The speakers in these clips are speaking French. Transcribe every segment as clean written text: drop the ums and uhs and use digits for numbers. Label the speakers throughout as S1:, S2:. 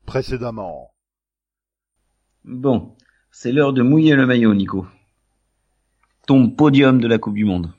S1: Précédemment.
S2: Bon, c'est l'heure de mouiller le maillot, Nico. Ton podium de la Coupe du Monde.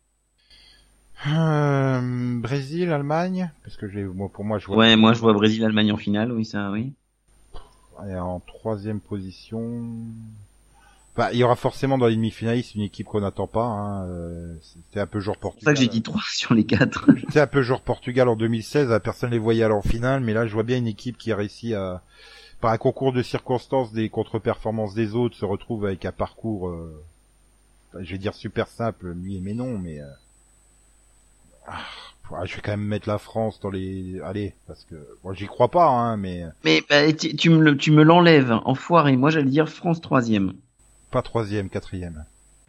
S1: Brésil, Allemagne, parce que pour moi je vois.
S2: Ouais, moi je vois Brésil-Allemagne en finale, oui, ça, oui.
S1: Et en troisième position. Bah, il y aura forcément dans les demi-finalistes une équipe qu'on n'attend pas. Hein. C'était un peu genre Portugal.
S2: C'est pour ça que j'ai dit 3 sur les 4.
S1: C'était un peu genre Portugal en 2016. Personne les voyait aller en finale, mais là je vois bien une équipe qui a réussi à, par un concours de circonstances, des contre-performances des autres, se retrouve avec un parcours, je vais dire super simple, mais non, mais. Je vais quand même mettre la France dans les... Allez, parce que... Bon, j'y crois pas, hein, mais...
S2: Mais bah, tu me l'enlèves, enfoiré. Moi, j'allais dire France 3e.
S1: Pas 3e, 4e.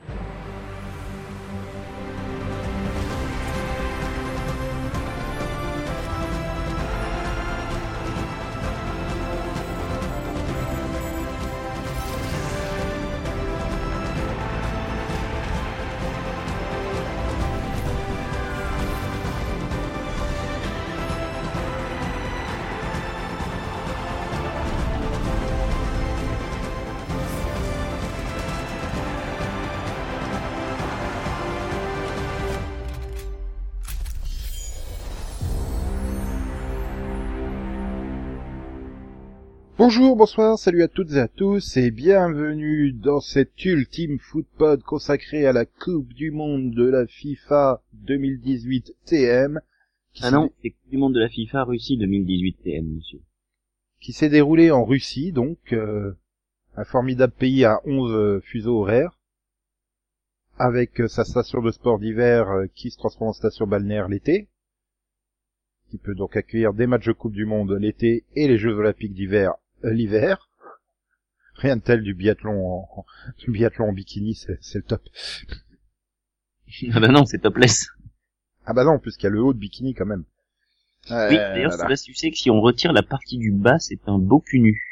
S1: Bonjour, bonsoir, salut à toutes et à tous et bienvenue dans cet ultime footpod consacré à la Coupe du Monde de la FIFA 2018 TM.
S2: Ah non, c'est Coupe du Monde de la FIFA Russie 2018 TM, monsieur.
S1: Qui s'est déroulée en Russie, donc un formidable pays à 11 fuseaux horaires, avec sa station de sport d'hiver qui se transforme en station balnéaire l'été, qui peut donc accueillir des matchs de Coupe du Monde l'été et les Jeux Olympiques d'hiver l'hiver. Rien de tel du biathlon en bikini, c'est le top.
S2: Ah bah non, c'est topless.
S1: Ah bah non, puisqu'il y a le haut de bikini quand même.
S2: Oui, d'ailleurs, voilà. Tu sais que si on retire la partie du bas, c'est un beau cul nu.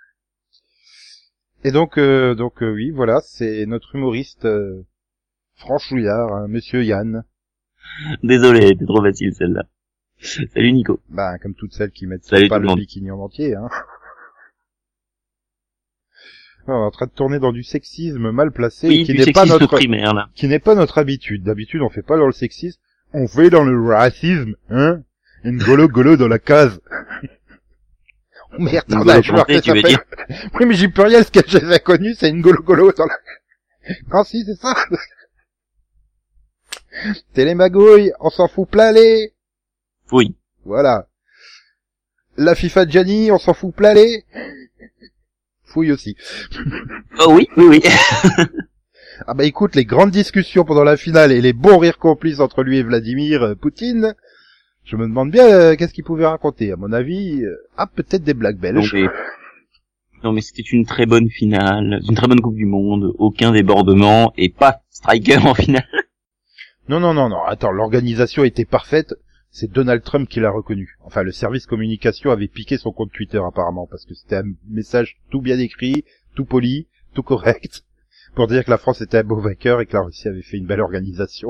S1: Et donc oui, voilà, c'est notre humoriste franchouillard, hein, Monsieur Yann.
S2: Désolé, elle était trop facile celle-là. Salut Nico.
S1: Bah, comme toutes celles qui mettent
S2: pas
S1: le bikini en entier, hein. On est en train de tourner dans du sexisme mal placé,
S2: oui,
S1: qui n'est pas notre
S2: primaire, là.
S1: Qui n'est pas notre habitude. D'habitude, on fait pas dans le sexisme, on fait dans le racisme, hein. Une golo dans la case. Oh merde, on a un joueur qui s'appelle... Oui, mais j'ai Pluriel, ce que j'ai connu, c'est une golo dans la... Non, si, c'est ça. Télémagouille, on s'en fout plein les.
S2: Oui.
S1: Voilà. La FIFA Gianni, on s'en fout plein les. Fouille aussi.
S2: Oh oui.
S1: Ah bah écoute, les grandes discussions pendant la finale et les bons rires complices entre lui et Vladimir Poutine, je me demande bien qu'est-ce qu'il pouvait raconter. À mon avis, peut-être des blagues belges.
S2: Non mais c'était une très bonne finale, une très bonne Coupe du Monde, aucun débordement et pas striker en finale.
S1: Non, attends, l'organisation était parfaite. C'est Donald Trump qui l'a reconnu. Enfin, le service communication avait piqué son compte Twitter apparemment, parce que c'était un message tout bien écrit, tout poli, tout correct, pour dire que la France était un beau vainqueur et que la Russie avait fait une belle organisation.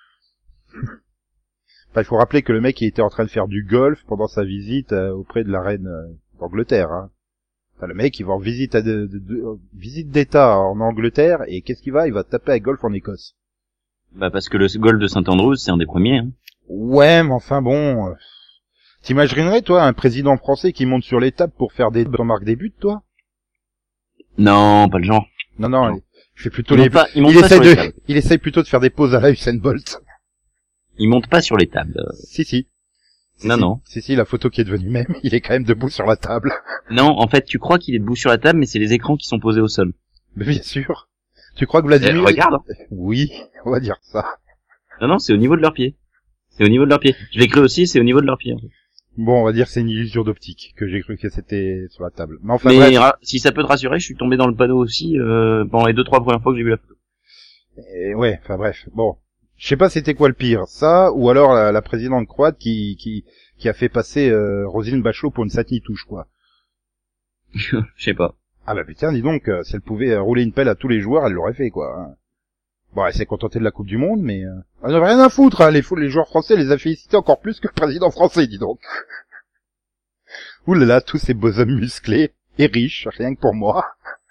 S1: Enfin, il faut rappeler que le mec il était en train de faire du golf pendant sa visite auprès de la reine d'Angleterre. Hein. Enfin, le mec il va en visite visite d'État en Angleterre et qu'est-ce qu'il va ? Il va taper à golf en Écosse.
S2: Bah parce que le golf de Saint-Andrews c'est un des premiers. Hein.
S1: Ouais, mais enfin bon... T'imaginerais, toi, un président français qui monte sur les tables pour faire des remarques des buts, toi ?
S2: Non, pas le genre.
S1: Non, il fait plutôt il essaye plutôt de faire des pauses à la Usain Bolt.
S2: Il monte pas sur les tables.
S1: Si.
S2: Non.
S1: Si, la photo qui est devenue même, il est quand même debout sur la table.
S2: Non, en fait, tu crois qu'il est debout sur la table, mais c'est les écrans qui sont posés au sol.
S1: Mais bien sûr. Tu crois que Vladimir...
S2: regarde.
S1: Oui, on va dire ça.
S2: Non, c'est au niveau de leurs pieds. C'est au niveau de leurs pieds. Je l'ai cru aussi, c'est au niveau de leurs pieds. En fait.
S1: Bon, on va dire que c'est une illusion d'optique, que j'ai cru que c'était sur la table. Mais enfin, bref.
S2: Si ça peut te rassurer, je suis tombé dans le panneau aussi pendant les 2-3 premières fois que j'ai vu la photo.
S1: Et ouais, enfin bref. Bon, je sais pas c'était quoi le pire, ça ou alors la présidente croate qui a fait passer Roselyne Bachelot pour une satnitouche, quoi.
S2: Je sais pas.
S1: Ah bah putain, dis donc, si elle pouvait rouler une pelle à tous les joueurs, elle l'aurait fait, quoi. Hein. Bon, elle s'est contentée de la Coupe du Monde, mais elle n'avait rien à foutre, hein. Les joueurs français les a félicités encore plus que le président français, dis donc. Ouh là là, tous ces beaux hommes musclés et riches, rien que pour moi.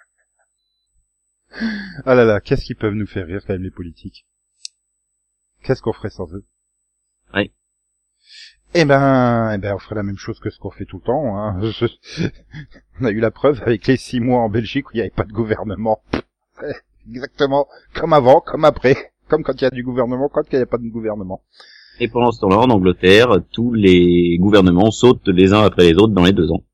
S1: Ah là là, qu'est-ce qu'ils peuvent nous faire rire quand même les politiques. Qu'est-ce qu'on ferait sans eux?
S2: Ouais.
S1: Eh ben, on ferait la même chose que ce qu'on fait tout le temps. Hein. On a eu la preuve avec les 6 mois en Belgique où il n'y avait pas de gouvernement. Exactement comme avant, comme après, comme quand il y a du gouvernement, quand il n'y a pas de gouvernement.
S2: Et pendant ce temps-là, en Angleterre, tous les gouvernements sautent les uns après les autres dans les 2 ans.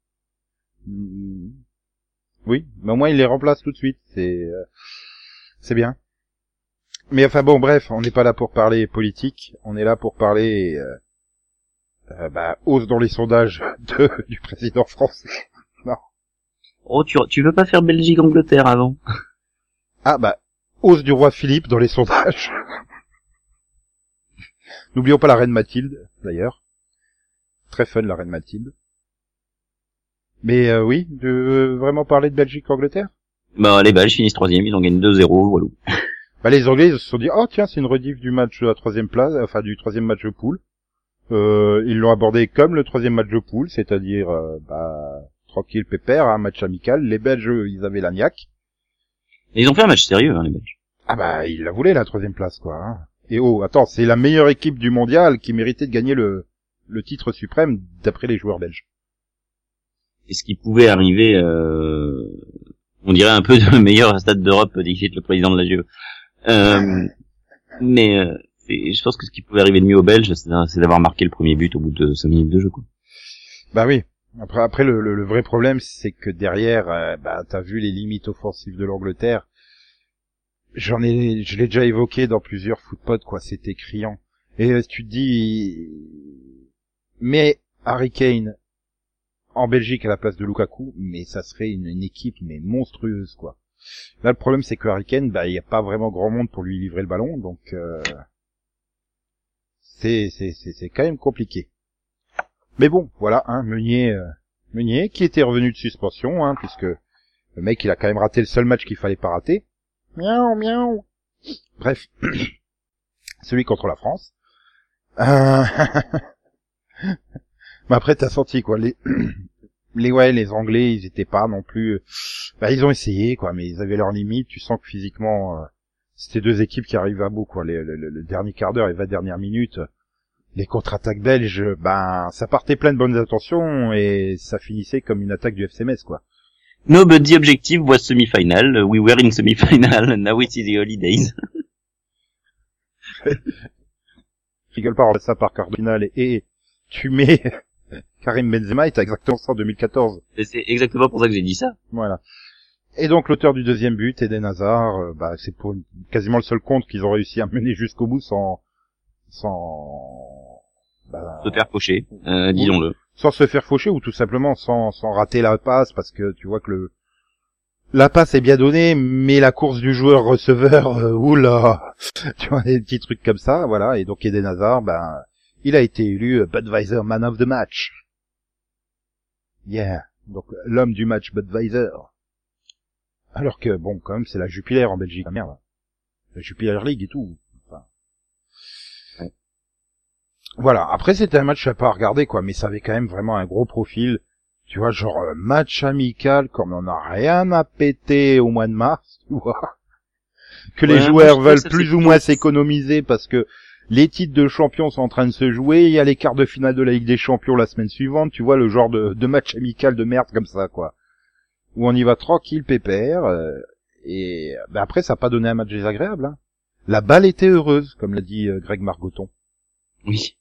S1: Oui, mais au moins ils les remplacent tout de suite. C'est bien. Mais enfin bon, bref, on n'est pas là pour parler politique, on est là pour parler hausse dans les sondages du président français. Non.
S2: Oh, tu veux pas faire Belgique-Angleterre avant?
S1: Ah hausse du roi Philippe dans les sondages. N'oublions pas la reine Mathilde, d'ailleurs. Très fun, la reine Mathilde. Mais oui, tu veux vraiment parler de Belgique-Angleterre?
S2: Bah, les Belges finissent 3e, ils ont gagné 2-0, voilà.
S1: Les Anglais, ils se sont dit, oh tiens, c'est une rediff du match de la 3e place, enfin du 3e match de poule. Ils l'ont abordé comme le 3e match de poule, c'est-à-dire, tranquille, pépère, un match amical. Les Belges, ils avaient la niaque.
S2: Et ils ont fait un match sérieux, hein, les Belges.
S1: Ils la voulaient, la 3e place, quoi. Hein. Et attends, c'est la meilleure équipe du mondial qui méritait de gagner le titre suprême d'après les joueurs belges.
S2: Et ce qui pouvait arriver, on dirait un peu de meilleur stade d'Europe, dicte le président de la GE. Mais je pense que ce qui pouvait arriver de mieux aux Belges, c'est d'avoir marqué le premier but au bout de 5 minutes de jeu, quoi.
S1: Bah oui. Après le vrai problème, c'est que derrière, t'as vu les limites offensives de l'Angleterre. Je l'ai déjà évoqué dans plusieurs footpods, quoi. C'était criant. Et tu te dis, mais Harry Kane en Belgique à la place de Lukaku, mais ça serait une équipe mais monstrueuse, quoi. Là, le problème, c'est que Harry Kane, il y a pas vraiment grand monde pour lui livrer le ballon, donc c'est quand même compliqué. Mais bon, voilà, hein, Meunier qui était revenu de suspension, hein, puisque le mec, il a quand même raté le seul match qu'il fallait pas rater. Miaou, miaou. Bref, celui contre la France. Mais après, t'as senti, quoi, les Anglais, ils étaient pas non plus, ils ont essayé, quoi, mais ils avaient leurs limites. Tu sens que physiquement, c'était 2 équipes qui arrivaient à bout, quoi. Le dernier quart d'heure et 20 dernières minutes, les contre-attaques belges, ça partait plein de bonnes intentions et ça finissait comme une attaque du FC Metz, quoi.
S2: No, but the objective was semi-final. We were in semi-final. Now it's the holidays.
S1: Rigole pas, on ça par cardinal et tu mets Karim Benzema, et t'as exactement ça en 2014.
S2: Et c'est exactement pour ça que j'ai dit ça.
S1: Voilà. Et donc l'auteur du 2e but, Eden Hazard, c'est pour quasiment le seul compte qu'ils ont réussi à mener jusqu'au bout sans
S2: se faire faucher, disons-le.
S1: Sans se faire faucher ou tout simplement sans rater la passe, parce que tu vois que la passe est bien donnée, mais la course du joueur receveur, oula, tu vois, des petits trucs comme ça, voilà. Et donc Eden Hazard, il a été élu Budweiser Man of the Match. Yeah, donc l'homme du match Budweiser. Alors que bon, quand même, c'est la Jupiler en Belgique, ah, merde, la Jupiler League et tout. Enfin, ouais. Voilà. Après, c'était un match à pas regarder, quoi, mais ça avait quand même vraiment un gros profil. Tu vois, genre match amical, comme on n'a rien à péter au mois de mars, tu vois. Que les joueurs veulent plus ou moins s'économiser parce que les titres de champions sont en train de se jouer, il y a les quarts de finale de la Ligue des Champions la semaine suivante, tu vois, le genre de match amical de merde comme ça, quoi. Où on y va tranquille, pépère, et après ça a pas donné un match désagréable, hein. La balle était heureuse, comme l'a dit Greg Margoton.
S2: Oui.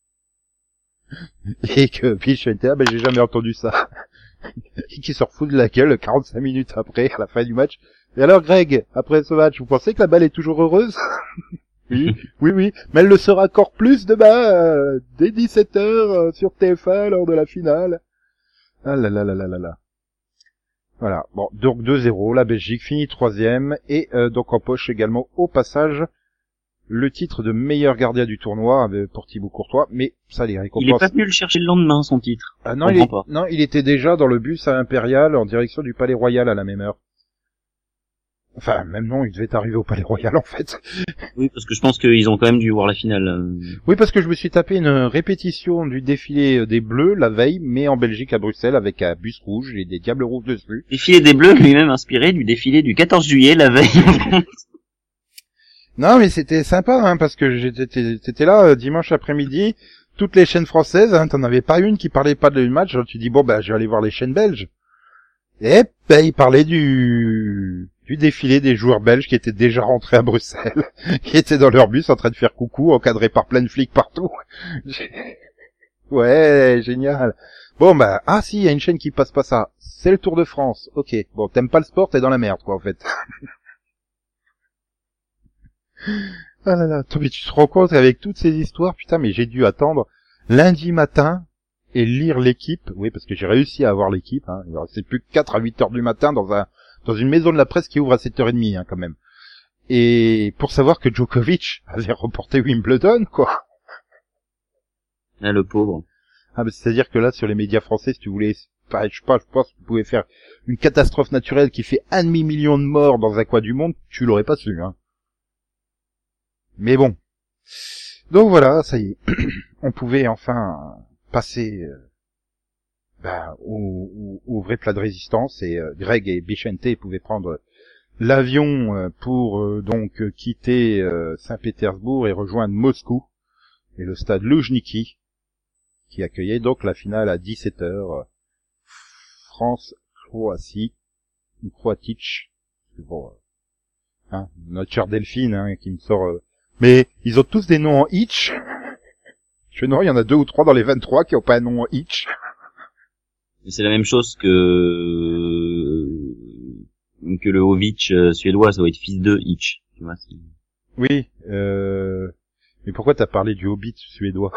S1: Et que Biche était, j'ai jamais entendu ça. Et qui se refout de la gueule 45 minutes après, à la fin du match. Et alors Greg, après ce match, vous pensez que la balle est toujours heureuse? Oui, oui, mais elle le sera encore plus demain, dès 17h, sur TF1, lors de la finale. Ah là là là là là là. Voilà, bon, donc 2-0, la Belgique finit 3e, et donc en poche également, au passage, le titre de meilleur gardien du tournoi pour Thibaut Courtois, mais ça les récompense.
S2: Il est pas venu le chercher le lendemain, son titre.
S1: Ah non, il était déjà dans le bus à Impérial, en direction du Palais Royal à la même heure. Enfin, même non, il devait arriver au Palais Royal, en fait.
S2: Oui, parce que je pense qu'ils ont quand même dû voir la finale.
S1: Oui, parce que je me suis tapé une répétition du défilé des Bleus la veille, mais en Belgique, à Bruxelles, avec un bus rouge et des diables rouges dessus.
S2: Défilé des Bleus lui-même inspiré du défilé du 14 juillet la veille.
S1: Non, mais c'était sympa, hein, parce que t'étais là dimanche après-midi, toutes les chaînes françaises, hein, t'en avais pas une qui parlait pas du match, alors tu dis bon bah je vais aller voir les chaînes belges. Et ben ils parlaient du défilé des joueurs belges qui étaient déjà rentrés à Bruxelles, qui étaient dans leur bus en train de faire coucou, encadrés par plein de flics partout. Ouais, génial. Bon bah si, il y a une chaîne qui passe pas ça. C'est le Tour de France. OK. Bon, t'aimes pas le sport, t'es dans la merde quoi en fait. Ah là là, mais tu te rends compte avec toutes ces histoires, putain, mais j'ai dû attendre lundi matin et lire l'équipe. Oui, parce que j'ai réussi à avoir l'équipe, hein. Il restait plus que 4 à 8 heures du matin dans une maison de la presse qui ouvre à 7h30, hein, quand même. Et pour savoir que Djokovic avait reporté Wimbledon, quoi.
S2: Ah, le pauvre.
S1: Ah, mais c'est-à-dire que là, sur les médias français, si tu voulais, je pense que tu pouvais faire une catastrophe naturelle qui fait 1,5 million de morts dans un coin du monde, tu l'aurais pas su, hein. Mais bon. Donc voilà, ça y est. On pouvait enfin passer au vrai plat de résistance et Greg et Bichente pouvaient prendre l'avion pour donc quitter Saint-Pétersbourg et rejoindre Moscou et le stade Loujniki qui accueillait donc la finale à 17h France-Croatie ou Croatic. Bon, hein, notre chère Delphine hein, qui me sort mais ils ont tous des noms en itch. Je non, il y en a 2 ou 3 dans les 23 qui ont pas un nom en itch.
S2: C'est la même chose que le Ovic suédois, ça doit être fils de Hitch, tu vois.
S1: Oui, mais pourquoi t'as parlé du Hobbit suédois?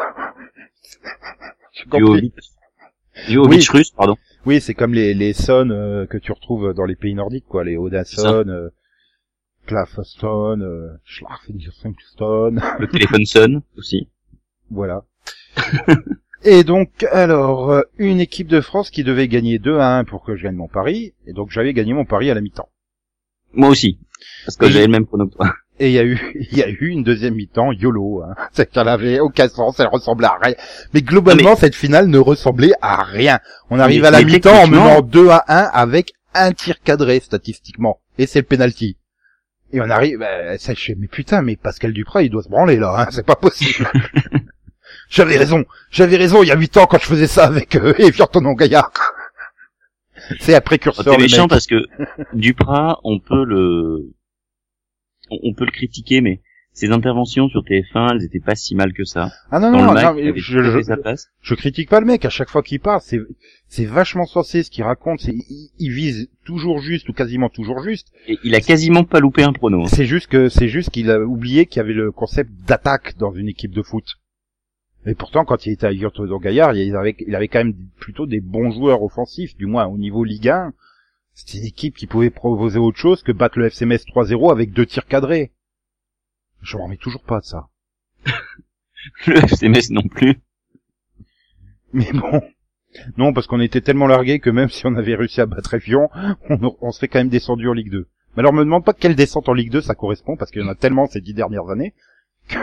S2: Du Hobbit russe, pardon.
S1: Oui, c'est comme les Son que tu retrouves dans les pays nordiques, quoi, les Odinson, Clafoston, Schlafenstone.
S2: Le téléphone sonne aussi.
S1: Voilà. Et donc, alors, une équipe de France qui devait gagner 2-1 pour que je gagne mon pari, et donc j'avais gagné mon pari à la mi-temps.
S2: Moi aussi, parce que j'avais le même prono que toi.
S1: Et il y a eu une deuxième mi-temps YOLO, hein. C'est qu'elle avait aucun sens, elle ressemblait à rien. Mais globalement, cette finale ne ressemblait à rien. On arrive à la mi-temps en menant 2-1 avec un tir cadré, statistiquement. Et c'est le penalty. Et on arrive, mais putain, mais Pascal Duprat, il doit se branler, là, hein. C'est pas possible. J'avais raison, il y a 8 ans quand je faisais ça avec Evian Tonon Gaillard. C'est un précurseur.
S2: C'est méchant parce que Duprat, on peut le critiquer, mais ses interventions sur TF1, elles étaient pas si mal que ça.
S1: Ah non, mais je critique pas le mec, à chaque fois qu'il parle, c'est vachement sensé ce qu'il raconte, il vise toujours juste ou quasiment toujours juste.
S2: Et il a quasiment pas loupé un prono. Hein.
S1: C'est juste qu'il a oublié qu'il y avait le concept d'attaque dans une équipe de foot. Et pourtant, quand il était à Yurto Gaillard, il avait quand même plutôt des bons joueurs offensifs, du moins au niveau Ligue 1. C'était une équipe qui pouvait proposer autre chose que battre le FC Metz 3-0 avec 2 tirs cadrés. Je m'en remets toujours pas de ça.
S2: Le FC Metz non plus.
S1: Mais bon. Non, parce qu'on était tellement largués que même si on avait réussi à battre Evian, on serait quand même descendu en Ligue 2. Mais alors, me demande pas quelle descente en Ligue 2 ça correspond, parce qu'il y en a tellement ces 10 dernières années que...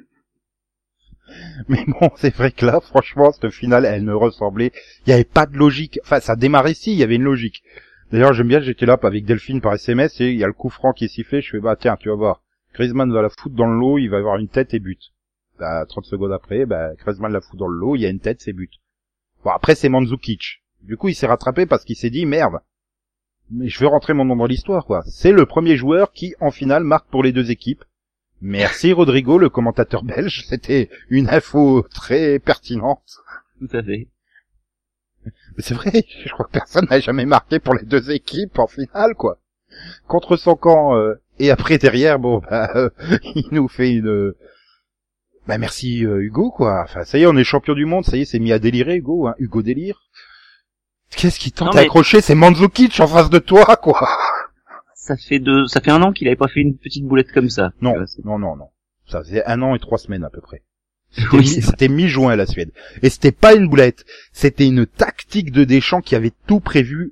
S1: Mais bon, c'est vrai que là, franchement, cette finale, elle ne ressemblait... Il n'y avait pas de logique. Enfin, ça démarrait si, il y avait une logique. D'ailleurs, j'aime bien, j'étais là avec Delphine par SMS, et il y a le coup franc qui est sifflé, je fais, tiens, tu vas voir. Griezmann va la foutre dans le lot, il va avoir une tête et but. 30 secondes après, Griezmann la fout dans le lot, il y a une tête, c'est but. Bon, après, c'est Mandzukic. Du coup, il s'est rattrapé parce qu'il s'est dit, merde. Mais je veux rentrer mon nom dans l'histoire, quoi. C'est le premier joueur qui, en finale, marque pour les deux équipes. Merci Rodrigo, le commentateur belge. C'était une info très pertinente.
S2: Tout à fait.
S1: Mais c'est vrai, je crois que personne n'a jamais marqué pour les deux équipes en finale, quoi. Contre son camp, et après derrière, il nous fait une... merci Hugo, quoi. Enfin, ça y est, on est champion du monde, ça y est, c'est mis à délirer, Hugo, hein. Hugo délire. Qu'est-ce qui tente à accrocher? C'est Mandzukic en face de toi, quoi.
S2: Ça fait 1 an qu'il avait pas fait une petite boulette comme ça.
S1: Non. Ça faisait 1 an et 3 semaines à peu près. C'était mi-juin la Suède. Et c'était pas une boulette. C'était une tactique de Deschamps qui avait tout prévu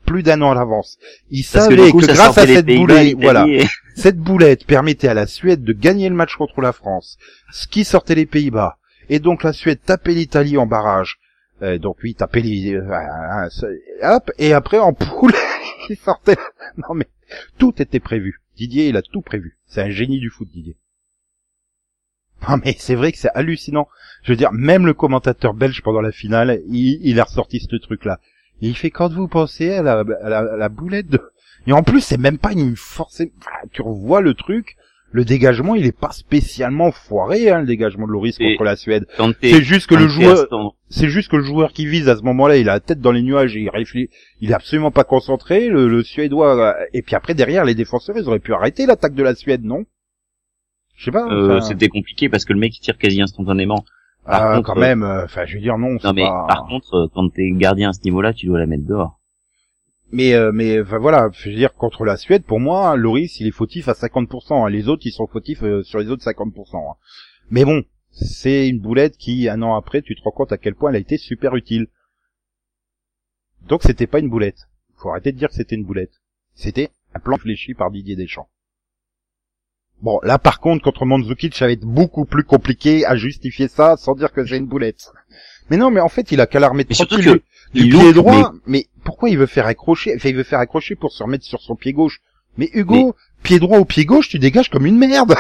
S1: plus d'1 an à l'avance. Ils
S2: Parce que,
S1: savaient
S2: du coup,
S1: que
S2: ça
S1: grâce à
S2: sortait les
S1: cette
S2: Pays-Bas,
S1: boulette,
S2: l'Italie
S1: voilà,
S2: et-
S1: cette boulette permettait à la Suède de gagner le match contre la France, ce qui sortait les Pays-Bas. Et donc la Suède tapait l'Italie en barrage. Donc oui, tapait les... hop, et après en poule, il sortait... Non mais, tout était prévu. Didier, il a tout prévu. C'est un génie du foot, Didier. Non mais c'est vrai que c'est hallucinant. Je veux dire, même le commentateur belge pendant la finale, il a ressorti ce truc-là. Et il fait, quand vous pensez à la boulette de... Et en plus, c'est même pas une force... Tu revois le truc, le dégagement, il est pas spécialement foiré, hein, le dégagement de Loris
S2: Et
S1: contre la Suède.
S2: Quand t'es-
S1: C'est juste que
S2: quand
S1: le
S2: t'es
S1: joueur...
S2: à ce temps-
S1: C'est juste que le joueur qui vise à ce moment-là, il a la tête dans les nuages et il réfléchit, il est absolument pas concentré, le Suédois, et puis après derrière, les défenseurs, ils auraient pu arrêter l'attaque de la Suède, non? Je sais pas. Enfin,
S2: C'était compliqué parce que le mec il tire quasi instantanément. Par contre,
S1: quand même, enfin, je veux dire, non, c'est
S2: Non mais
S1: pas...
S2: par contre, quand t'es gardien à ce niveau-là, tu dois la mettre dehors.
S1: Mais enfin, voilà, je veux dire, contre la Suède, pour moi, Loris, il est fautif à 50%, hein. Les autres, ils sont fautifs sur les autres 50%, hein. Mais bon, c'est une boulette qui, 1 an après, tu te rends compte à quel point elle a été super utile. Donc c'était pas une boulette. Faut arrêter de dire que c'était une boulette. C'était un plan fléchi par Didier Deschamps. Bon, là par contre, contre Mandzukic, ça va être beaucoup plus compliqué à justifier ça sans dire que c'est une boulette. Mais non, mais en fait, il a qu'à l'armer
S2: Mais surtout
S1: tranquille
S2: que
S1: du
S2: il
S1: pied
S2: loupe,
S1: droit. Mais pourquoi il veut faire accrocher? Enfin, il veut faire accrocher pour se remettre sur son pied gauche. Mais Hugo, pied droit ou pied gauche, tu dégages comme une merde.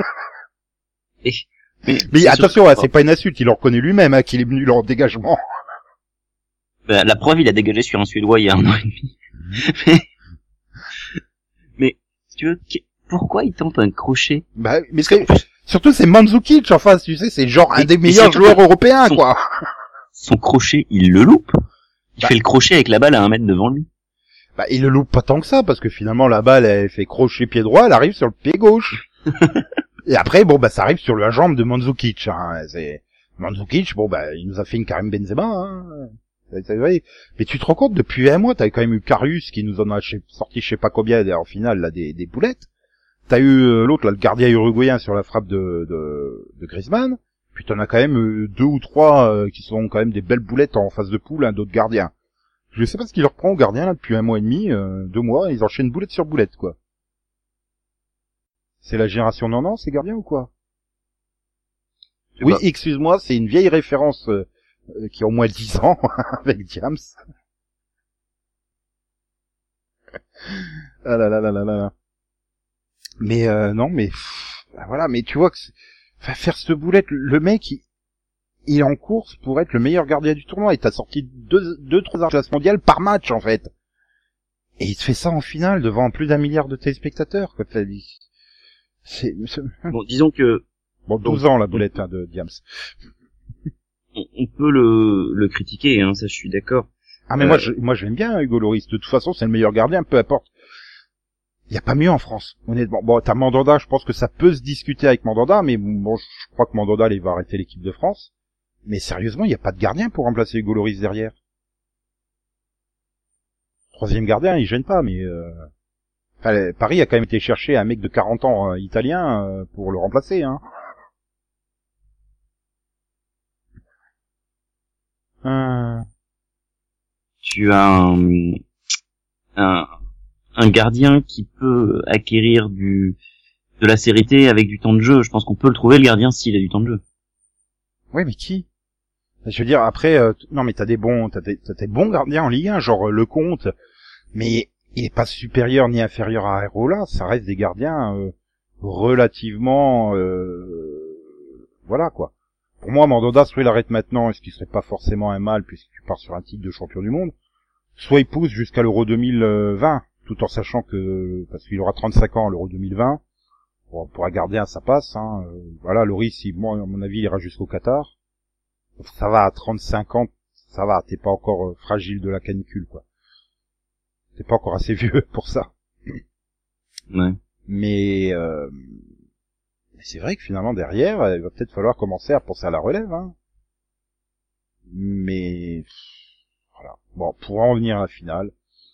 S2: Mais
S1: Mais attention, c'est pas une insulte, il en reconnaît lui-même, hein, qu'il est venu leur dégagement.
S2: Bah, la preuve, il a dégagé sur un Suédois il y a 1 an et demi. mais si tu veux, pourquoi il tente un crochet?
S1: Bah, mais surtout c'est Mandzukic, enfin, tu sais, c'est genre un des
S2: mais
S1: meilleurs
S2: surtout
S1: joueurs
S2: que
S1: européens,
S2: son-
S1: quoi.
S2: Son crochet, il le loupe. Il
S1: Bah.
S2: fait le crochet avec la balle à 1 mètre devant lui.
S1: Bah, il le loupe pas tant que ça, parce que finalement, la balle, elle fait crochet pied droit, elle arrive sur le pied gauche. Et après, bon, bah, ça arrive sur la jambe de Mandzukic, hein. Mandzukic, bon, bah, il nous a fait une Karim Benzema, hein. C'est vrai. Mais tu te rends compte, depuis 1 mois, t'avais quand même eu Karius qui nous en a sorti je sais pas combien en finale, là, des boulettes. T'as eu l'autre, là, le gardien uruguayen sur la frappe de Griezmann. Puis t'en as quand même 2 ou 3 qui sont quand même des belles boulettes en phase de poule, hein, d'autres gardiens. Je sais pas ce qui leur prend aux gardiens, là, depuis 1 mois et demi, 2 mois, ils enchaînent boulette sur boulette, quoi. C'est la génération 90, ces gardiens, ou quoi? Oui, excuse-moi, c'est une vieille référence qui a au moins 10 ans, avec Diams. Ah là là là là là là. Mais non, mais voilà, mais tu vois que faire ce boulette, le mec, il est en course pour être le meilleur gardien du tournoi, et t'as sorti 2-3 classes mondiales par match, en fait. Et il te fait ça en finale devant plus d'1 milliard de téléspectateurs, quoi.
S2: Bon, disons que
S1: Bon, 12 ans, la boulette, hein, de Diams.
S2: on peut le critiquer, hein, ça je suis d'accord.
S1: Ah, mais moi, je l'aime bien, Hugo Lloris. De toute façon, c'est le meilleur gardien, peu importe. Il y a pas mieux en France, honnêtement. Bon, t'as Mandanda, je pense que ça peut se discuter avec Mandanda, mais bon, je crois que Mandanda, il va arrêter l'équipe de France. Mais sérieusement, il n'y a pas de gardien pour remplacer Hugo Lloris derrière. 3e gardien, il gêne pas, mais enfin, Paris a quand même été chercher un mec de 40 ans italien pour le remplacer, hein.
S2: Tu as un gardien qui peut acquérir de la sérénité avec du temps de jeu. Je pense qu'on peut le trouver, le gardien, s'il a du temps de jeu.
S1: Oui, mais qui? Je veux dire, après, non, mais t'as des bons gardiens en Ligue 1, genre Lecomte, mais il est pas supérieur ni inférieur à Areola, ça reste des gardiens relativement, voilà, quoi. Pour moi, Mandanda, soit il arrête maintenant, et ce qui serait pas forcément un mal, puisqu'il part sur un titre de champion du monde, soit il pousse jusqu'à l'Euro 2020, tout en sachant que, parce qu'il aura 35 ans à l'Euro 2020, bon, pour un gardien, ça passe, hein. Voilà, Lloris, moi, à mon avis, il ira jusqu'au Qatar. Ça va, à 35 ans, ça va, t'es pas encore fragile de la canicule, quoi. T'es pas encore assez vieux pour ça.
S2: Ouais.
S1: Mais c'est vrai que finalement, derrière, il va peut-être falloir commencer à penser à la relève, hein. Mais voilà. Bon, pour en venir à la finale,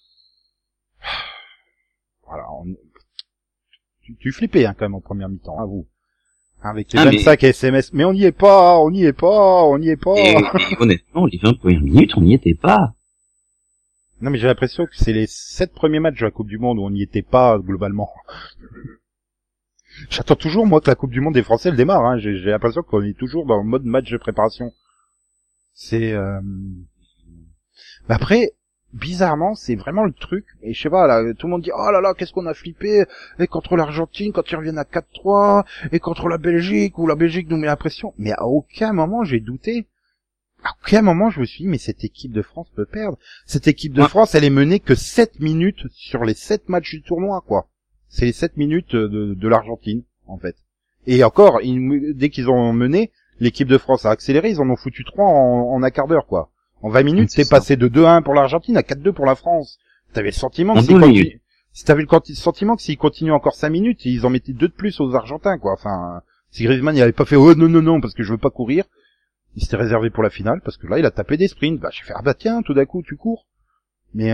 S1: voilà, tu flippais, hein, quand même, en première mi-temps, hein, vous. Avec les 25 SMS. Mais on n'y est pas.
S2: Et honnêtement, les 20 premières minutes, on n'y était pas.
S1: Non, mais j'ai l'impression que c'est les 7 premiers matchs de la Coupe du Monde où on n'y était pas, globalement. J'attends toujours, moi, que la Coupe du Monde des Français, elle démarre, hein. J'ai l'impression qu'on est toujours dans le mode match de préparation. C'est, Mais après, bizarrement, c'est vraiment le truc. Et je sais pas, là, tout le monde dit, oh là là, qu'est-ce qu'on a flippé, et contre l'Argentine, quand ils reviennent à 4-3, et contre la Belgique, où la Belgique nous met la pression. Mais à aucun moment, j'ai douté. À aucun moment, je me suis dit, mais cette équipe de France peut perdre. Cette équipe de France, elle est menée que 7 minutes sur les 7 matchs du tournoi, quoi. C'est les 7 minutes de l'Argentine, en fait. Et encore, dès qu'ils ont mené, l'équipe de France a accéléré, ils en ont foutu 3 en un quart d'heure, quoi. En 20 minutes, t'es passé de 2-1 pour l'Argentine à 4-2 pour la France. T'avais le sentiment que t'avais le sentiment que s'ils continuaient encore 5 minutes, ils en mettaient 2 de plus aux Argentins, quoi. Enfin, si Griezmann, il avait pas fait, oh non, parce que je veux pas courir. Il s'était réservé pour la finale, parce que là, il a tapé des sprints. Bah, j'ai fait, ah bah tiens, tout d'un coup, tu cours. Mais,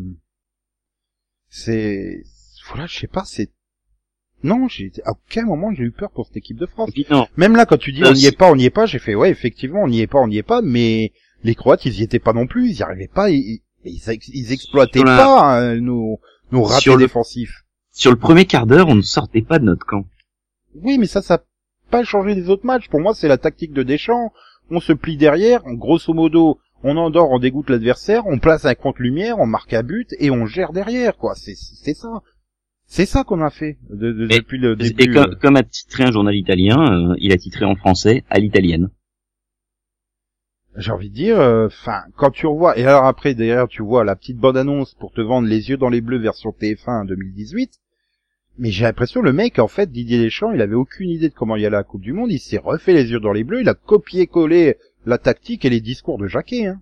S1: voilà, je sais pas, non, à aucun moment, j'ai eu peur pour cette équipe de France. Même là, quand tu dis, on n'y est pas, j'ai fait, ouais, effectivement, on n'y est pas, mais les Croates, ils y étaient pas non plus, ils y arrivaient pas, ils exploitaient pas, hein, nos ratés défensifs.
S2: Sur le premier quart d'heure, on ne sortait pas de notre camp.
S1: Oui, mais ça n'a pas changé des autres matchs. Pour moi, c'est la tactique de Deschamps. On se plie derrière, grosso modo, on endort, on dégoûte l'adversaire, on place un contre-lumière, on marque un but et on gère derrière, quoi. C'est ça. C'est ça qu'on a fait depuis le début.
S2: Et comme a titré un journal italien, il a titré en français à l'italienne.
S1: J'ai envie de dire, quand tu revois, et alors après, derrière, tu vois la petite bande-annonce pour te vendre les yeux dans les bleus version TF1 2018, mais j'ai l'impression, le mec, en fait, Didier Deschamps, il avait aucune idée de comment il y allait à la Coupe du Monde, il s'est refait les yeux dans les bleus, il a copié-collé la tactique et les discours de Jacquet, hein.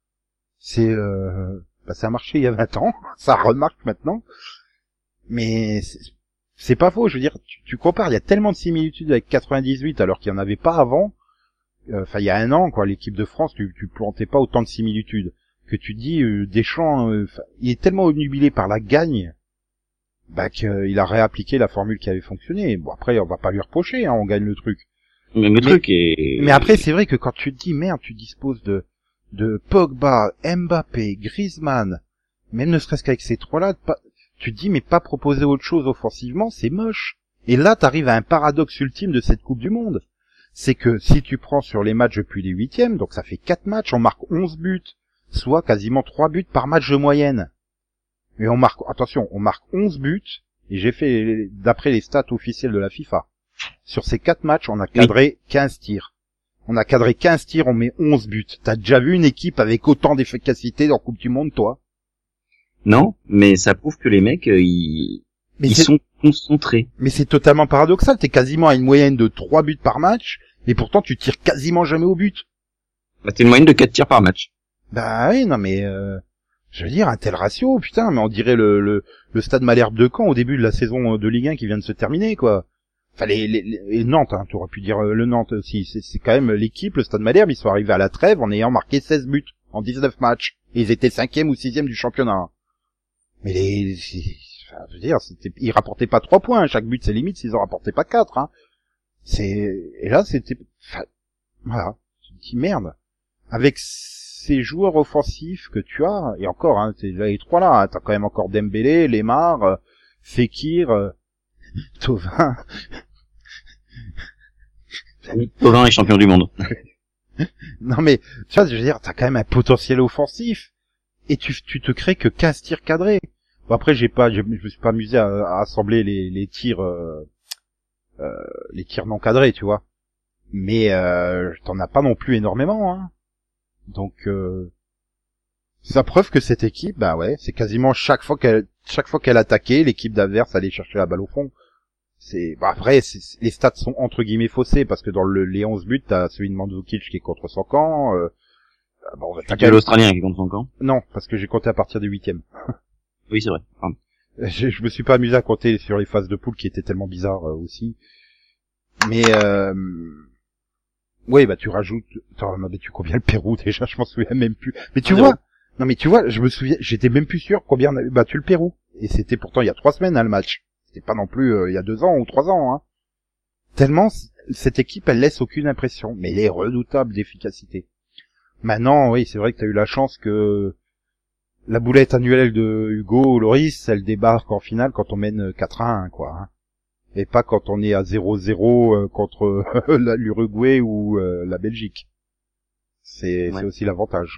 S1: Ça a marché il y a 20 ans, ça remarque maintenant, mais c'est pas faux, je veux dire, tu compares, il y a tellement de similitudes avec 98 alors qu'il y en avait pas avant, il y a un an, quoi, l'équipe de France, tu plantais pas autant de similitudes, que tu dis, Deschamps, il est tellement obnubilé par la gagne, qu'il a réappliqué la formule qui avait fonctionné. Bon, après, on va pas lui reprocher, hein, on gagne le truc. Mais après, c'est vrai que quand tu te dis, merde, tu disposes de Pogba, Mbappé, Griezmann, même ne serait-ce qu'avec ces trois-là, tu te dis, mais pas proposer autre chose offensivement, c'est moche. Et là, t'arrives à un paradoxe ultime de cette Coupe du Monde. C'est que si tu prends sur les matchs depuis les huitièmes, donc ça fait 4 matchs, on marque 11 buts, soit quasiment 3 buts par match de moyenne. Mais on marque 11 buts, et j'ai fait, d'après les stats officielles de la FIFA, sur ces 4 matchs, on a cadré 15 tirs. On a cadré 15 tirs, on met 11 buts. T'as déjà vu une équipe avec autant d'efficacité dans Coupe du Monde, toi?
S2: Non, mais ça prouve que les mecs, ils sont concentrés.
S1: Mais c'est totalement paradoxal, t'es quasiment à une moyenne de 3 buts par match, et pourtant tu tires quasiment jamais au but.
S2: Bah, t'es une moyenne de 4 tirs par match.
S1: Bah oui, non mais, je veux dire, un tel ratio, putain, mais on dirait le Stade Malherbe de Caen au début de la saison de Ligue 1 qui vient de se terminer, quoi. Enfin, les Nantes, hein, t'aurais pu dire le Nantes aussi, c'est quand même l'équipe, le Stade Malherbe, ils sont arrivés à la trêve en ayant marqué 16 buts en 19 matchs. Et ils étaient 5e ou 6e du championnat. Mais je veux dire, ils rapportaient pas 3 points, chaque but c'est limite s'ils en rapportaient pas 4, hein. Et là, voilà. Je me dis, merde. Avec ces joueurs offensifs que tu as, et encore, hein, t'es là, les trois là, hein, t'as quand même encore Dembélé, Lemar, Fekir, Thauvin.
S2: Thauvin est champion du monde.
S1: Non mais, tu vois, je veux dire, t'as quand même un potentiel offensif, et tu te crées que 15 tirs cadrés. Bon après, je me suis pas amusé à assembler les tirs non cadrés, tu vois. Mais t'en as pas non plus énormément, hein. Donc ça preuve que cette équipe, bah ouais, c'est quasiment chaque fois qu'elle attaquait, l'équipe d'adverse allait chercher la balle au fond. Après les stats sont entre guillemets faussés parce que dans les 11 buts, t'as celui de Mandzukic qui est contre son camp.
S2: T'as l'Australien qui est contre son camp.
S1: Non, parce que j'ai compté à partir du 8e.
S2: Oui, c'est vrai. Pardon.
S1: Je me suis pas amusé à compter sur les phases de poule qui étaient tellement bizarres aussi. Mais ouais, bah tu rajoutes. Attends, mais tu combien le Pérou déjà, je m'en souviens même plus. Mais tu vois, non mais tu vois, je me souviens, j'étais même plus sûr combien on avait battu le Pérou. Et c'était pourtant il y a 3 semaines, hein, le match. C'était pas non plus il y a 2 ans ou 3 ans, hein. Tellement cette équipe, elle laisse aucune impression, mais elle est redoutable d'efficacité. Maintenant, oui, c'est vrai que t'as eu la chance que la boulette annuelle de Hugo Loris, elle débarque en finale quand on mène 4-1, quoi. Hein. Et pas quand on est à 0-0 contre l'Uruguay ou la Belgique. C'est aussi l'avantage.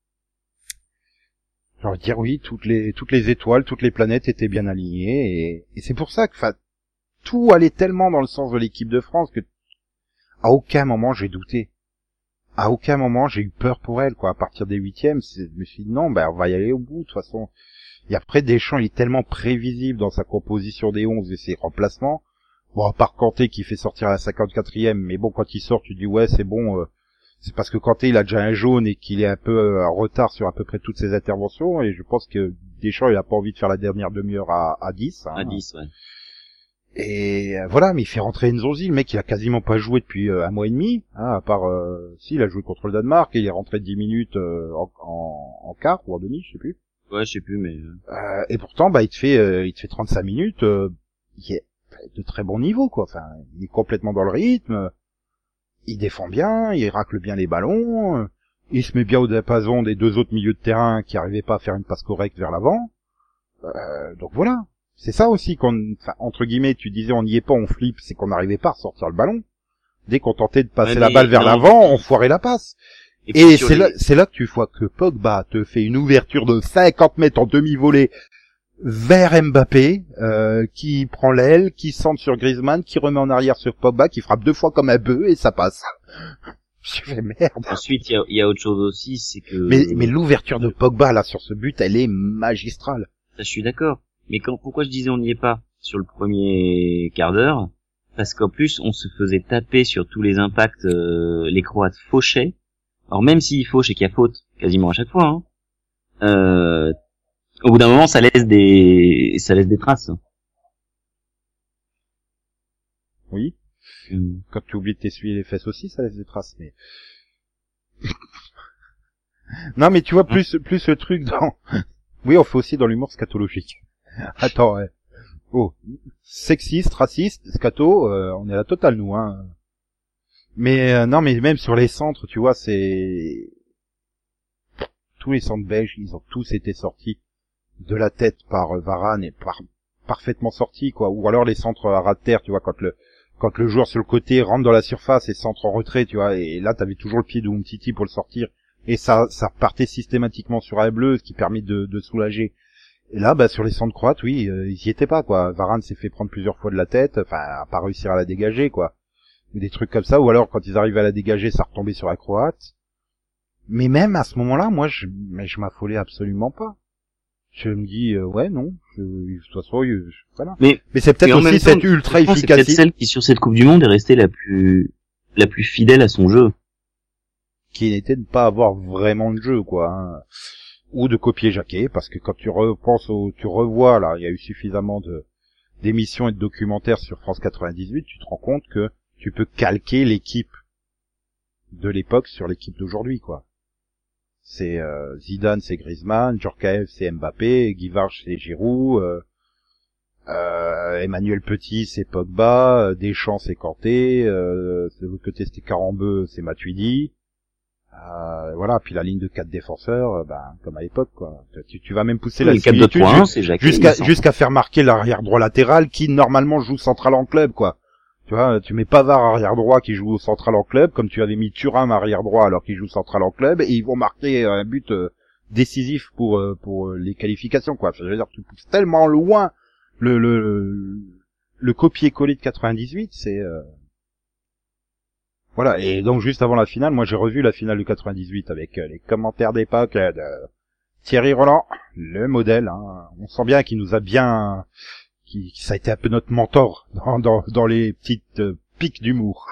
S1: J'ai envie de dire oui, toutes les étoiles, toutes les planètes étaient bien alignées et c'est pour ça que tout allait tellement dans le sens de l'équipe de France que à aucun moment j'ai douté. À aucun moment j'ai eu peur pour elle, quoi. À partir des huitièmes, je me suis dit non, on va y aller au bout, de toute façon. Et après, Deschamps, il est tellement prévisible dans sa composition des 11 et ses remplacements. Bon, à part Kanté qui fait sortir à la 54e, mais bon, quand il sort, tu dis ouais, c'est bon, c'est parce que Kanté, il a déjà un jaune et qu'il est un peu en retard sur à peu près toutes ses interventions, et je pense que Deschamps, il a pas envie de faire la dernière demi-heure à 10. Hein.
S2: À 10, ouais.
S1: Et voilà, mais il fait rentrer Nzonzi, le mec il a quasiment pas joué depuis un mois et demi, hein, à part il a joué contre le Danemark et il est rentré 10 minutes en quart ou en demi, je sais plus.
S2: Ouais, je sais plus, mais
S1: et pourtant il te fait 35 minutes, il est de très bon niveau, quoi. Enfin, il est complètement dans le rythme, il défend bien, il racle bien les ballons, il se met bien au diapason des deux autres milieux de terrain qui arrivaient pas à faire une passe correcte vers l'avant. Donc voilà. C'est ça aussi entre guillemets, tu disais on n'y est pas, on flippe, c'est qu'on n'arrivait pas à ressortir le ballon. Dès qu'on tentait de passer la balle vers l'avant, on foirait la passe. Et c'est là que tu vois que Pogba te fait une ouverture de 50 mètres en demi-volée vers Mbappé, qui prend l'aile, qui centre sur Griezmann, qui remet en arrière sur Pogba, qui frappe 2 fois comme un bœuf et ça passe. Je fais merde.
S2: Ensuite, il y a autre chose aussi, c'est que...
S1: Mais l'ouverture de Pogba, là, sur ce but, elle est magistrale.
S2: Ça, je suis d'accord. Mais pourquoi je disais on n'y est pas sur le premier quart d'heure? Parce qu'en plus, on se faisait taper sur tous les impacts, les Croates fauchaient. Alors même s'ils fauchent et qu'il y a faute quasiment à chaque fois, hein, au bout d'un moment, ça laisse des traces.
S1: Oui. Quand tu oublies de t'essuyer les fesses aussi, ça laisse des traces, mais... non, mais tu vois, plus le truc dans... oui, on fait aussi dans l'humour scatologique. Attends, ouais. Oh. Sexiste, raciste, scato, on est à la totale, nous, hein. Mais, non, mais même sur les centres, tu vois, c'est... tous les centres belges, ils ont tous été sortis de la tête par Varane et parfaitement sortis, quoi. Ou alors les centres à ras de terre, tu vois, quand le joueur sur le côté rentre dans la surface et centre en retrait, tu vois, et là t'avais toujours le pied de Umtiti pour le sortir, et ça partait systématiquement sur un bleu, ce qui permet de soulager. Et là, sur les centres croates, oui, ils y étaient pas, quoi. Varane s'est fait prendre plusieurs fois de la tête, enfin, à pas réussir à la dégager, quoi. Des trucs comme ça, ou alors quand ils arrivaient à la dégager, ça retombait sur la croate. Mais même à ce moment-là, moi, je m'affolais absolument pas. Je me dis, ouais, non, de toute façon, voilà. Mais c'est peut-être aussi cette ultra efficacité.
S2: C'est peut-être celle qui, sur cette Coupe du Monde, est restée la plus fidèle à son jeu.
S1: Qui n'était de pas avoir vraiment de jeu, quoi, hein. Ou de copier Jacquet, parce que quand tu revois, là, il y a eu suffisamment d'émissions et de documentaires sur France 98, tu te rends compte que tu peux calquer l'équipe de l'époque sur l'équipe d'aujourd'hui, quoi. C'est Zidane, c'est Griezmann, Djorkaeff, c'est Mbappé, Guy Varche, c'est Giroud, Emmanuel Petit, c'est Pogba, Deschamps, c'est Kanté, de l'autre côté, c'était Carambeu, c'est Matuidi. Voilà, puis la ligne de 4 défenseurs, comme à l'époque, quoi. Tu vas même pousser la similitude jusqu'à faire marquer l'arrière droit latéral qui normalement joue central en club, quoi. Tu vois, tu mets Pavard arrière droit qui joue au central en club, comme tu avais mis Thuram arrière droit alors qu'il joue central en club, et ils vont marquer un but décisif pour les qualifications, quoi. Je veux dire, tu pousses tellement loin le copier-coller de 98, c'est voilà. Et donc juste avant la finale, moi j'ai revu la finale de 98 avec les commentaires d'époque de Thierry Roland, le modèle, hein. On sent bien qu'il nous a bien, ça a été un peu notre mentor dans les petites piques d'humour.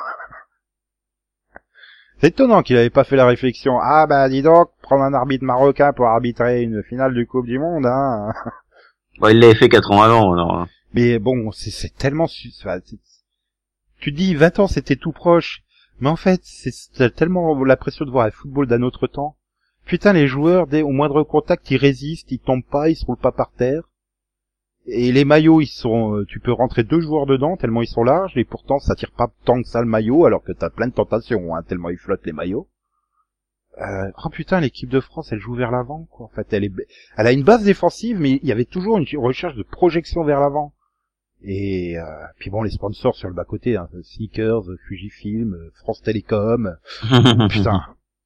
S1: C'est étonnant qu'il avait pas fait la réflexion. Ah dis donc, prendre un arbitre marocain pour arbitrer une finale du Coupe du Monde, hein.
S2: Bon, il l'avait fait 4 ans avant, alors.
S1: Mais bon, c'est tellement tu dis 20 ans c'était tout proche. Mais en fait, c'est tellement la pression de voir un football d'un autre temps. Putain, les joueurs, au moindre contact, ils résistent, ils tombent pas, ils se roulent pas par terre. Et les maillots, tu peux rentrer 2 joueurs dedans, tellement ils sont larges, et pourtant, ça tire pas tant que ça le maillot, alors que t'as plein de tentations, hein, tellement ils flottent les maillots. oh putain, l'équipe de France, elle joue vers l'avant, quoi. En fait, elle a une base défensive, mais il y avait toujours une recherche de projection vers l'avant. Et puis bon, les sponsors sur le bas-côté, hein, Sneakers, Fujifilm, France Télécom, putain.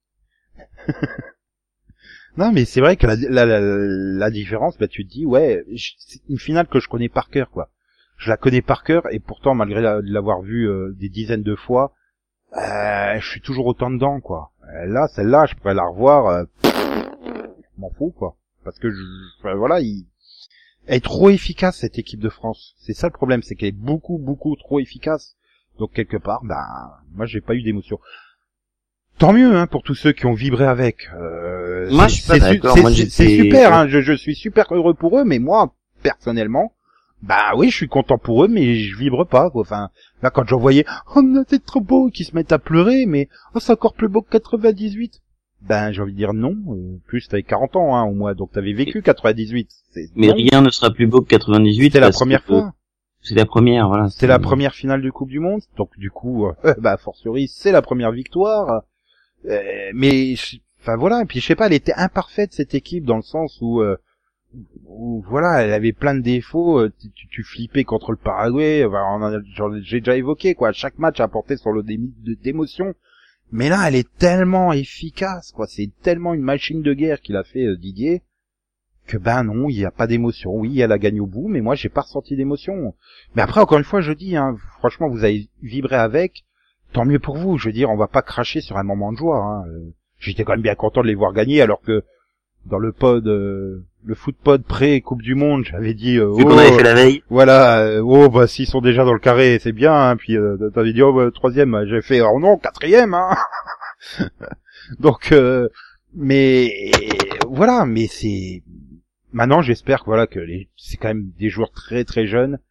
S1: Non, mais c'est vrai que la différence, bah tu te dis, ouais, c'est une finale que je connais par cœur, quoi. Je la connais par cœur, et pourtant, malgré l'avoir vue des dizaines de fois, je suis toujours autant dedans, quoi. Là, celle-là, je pourrais la revoir, je m'en fous, quoi. Parce que, enfin, voilà, elle est trop efficace, cette équipe de France. C'est ça le problème, c'est qu'elle est beaucoup, beaucoup trop efficace. Donc, quelque part, ben, moi, j'ai pas eu d'émotion. Tant mieux, hein, pour tous ceux qui ont vibré avec.
S2: Moi, je suis pas d'accord.
S1: C'est super, hein, je suis super heureux pour eux, mais moi, personnellement, bah oui, je suis content pour eux, mais je vibre pas, quoi. Enfin, là, quand j'en voyais, oh non, c'est trop beau, qui se mettent à pleurer, mais oh, c'est encore plus beau que 98. Ben, j'ai envie de dire non. Plus, t'avais 40 ans, hein, au moins, donc t'avais vécu 98.
S2: Mais non. Rien ne sera plus beau que 98.
S1: C'était la première fois.
S2: C'est la première, voilà.
S1: C'était la première finale du Coupe du Monde, donc du coup, bah, fortiori, c'est la première victoire. Mais, enfin voilà, et puis je sais pas, elle était imparfaite, cette équipe, dans le sens où voilà, elle avait plein de défauts, tu flippais contre le Paraguay, enfin, j'ai déjà évoqué, quoi, chaque match apportait son lot d'émotions, mais là, elle est tellement efficace, quoi, c'est tellement une machine de guerre qu'il a fait Didier, que ben non, il n'y a pas d'émotion. Oui, elle a gagné au bout, mais moi, j'ai pas ressenti d'émotion. Mais après, encore une fois, je dis, hein, franchement, vous avez vibré avec, tant mieux pour vous, je veux dire, on va pas cracher sur un moment de joie, hein. J'étais quand même bien content de les voir gagner, alors que dans le pod, le foot pod pré-Coupe du Monde, j'avais dit,
S2: vu qu'on avait fait la veille.
S1: Voilà, bah s'ils sont déjà dans le carré, c'est bien, hein, puis t'avais dit, troisième, j'ai fait, oh non, quatrième, hein. Donc, mais voilà, mais c'est maintenant, j'espère que voilà que c'est quand même des joueurs très très jeunes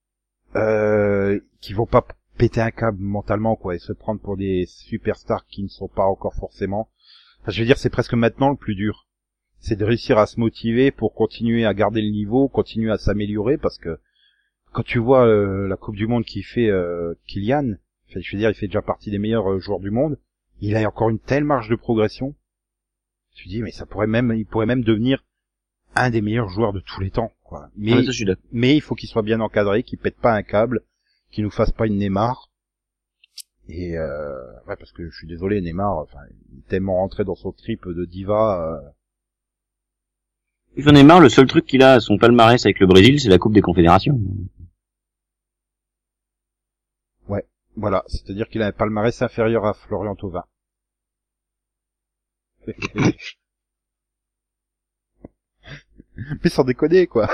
S1: qui vont pas péter un câble mentalement, quoi, et se prendre pour des superstars qui ne sont pas encore forcément. Enfin, je veux dire, c'est presque maintenant le plus dur. C'est de réussir à se motiver pour continuer à garder le niveau, continuer à s'améliorer, parce que quand tu vois la Coupe du Monde qui fait Kylian, enfin, je veux dire, il fait déjà partie des meilleurs joueurs du monde, il a encore une telle marge de progression. Tu dis, mais il pourrait même devenir un des meilleurs joueurs de tous les temps, quoi. Mais il faut qu'il soit bien encadré, qu'il pète pas un câble, qu'il nous fasse pas une Neymar. Et ouais, parce que je suis désolé, Neymar, enfin, il est tellement rentré dans son trip de diva.
S2: J'en ai marre, le seul truc qu'il a à son palmarès avec le Brésil, c'est la Coupe des Confédérations.
S1: Ouais, voilà, c'est-à-dire qu'il a un palmarès inférieur à Florian Thauvin. Mais sans déconner, quoi.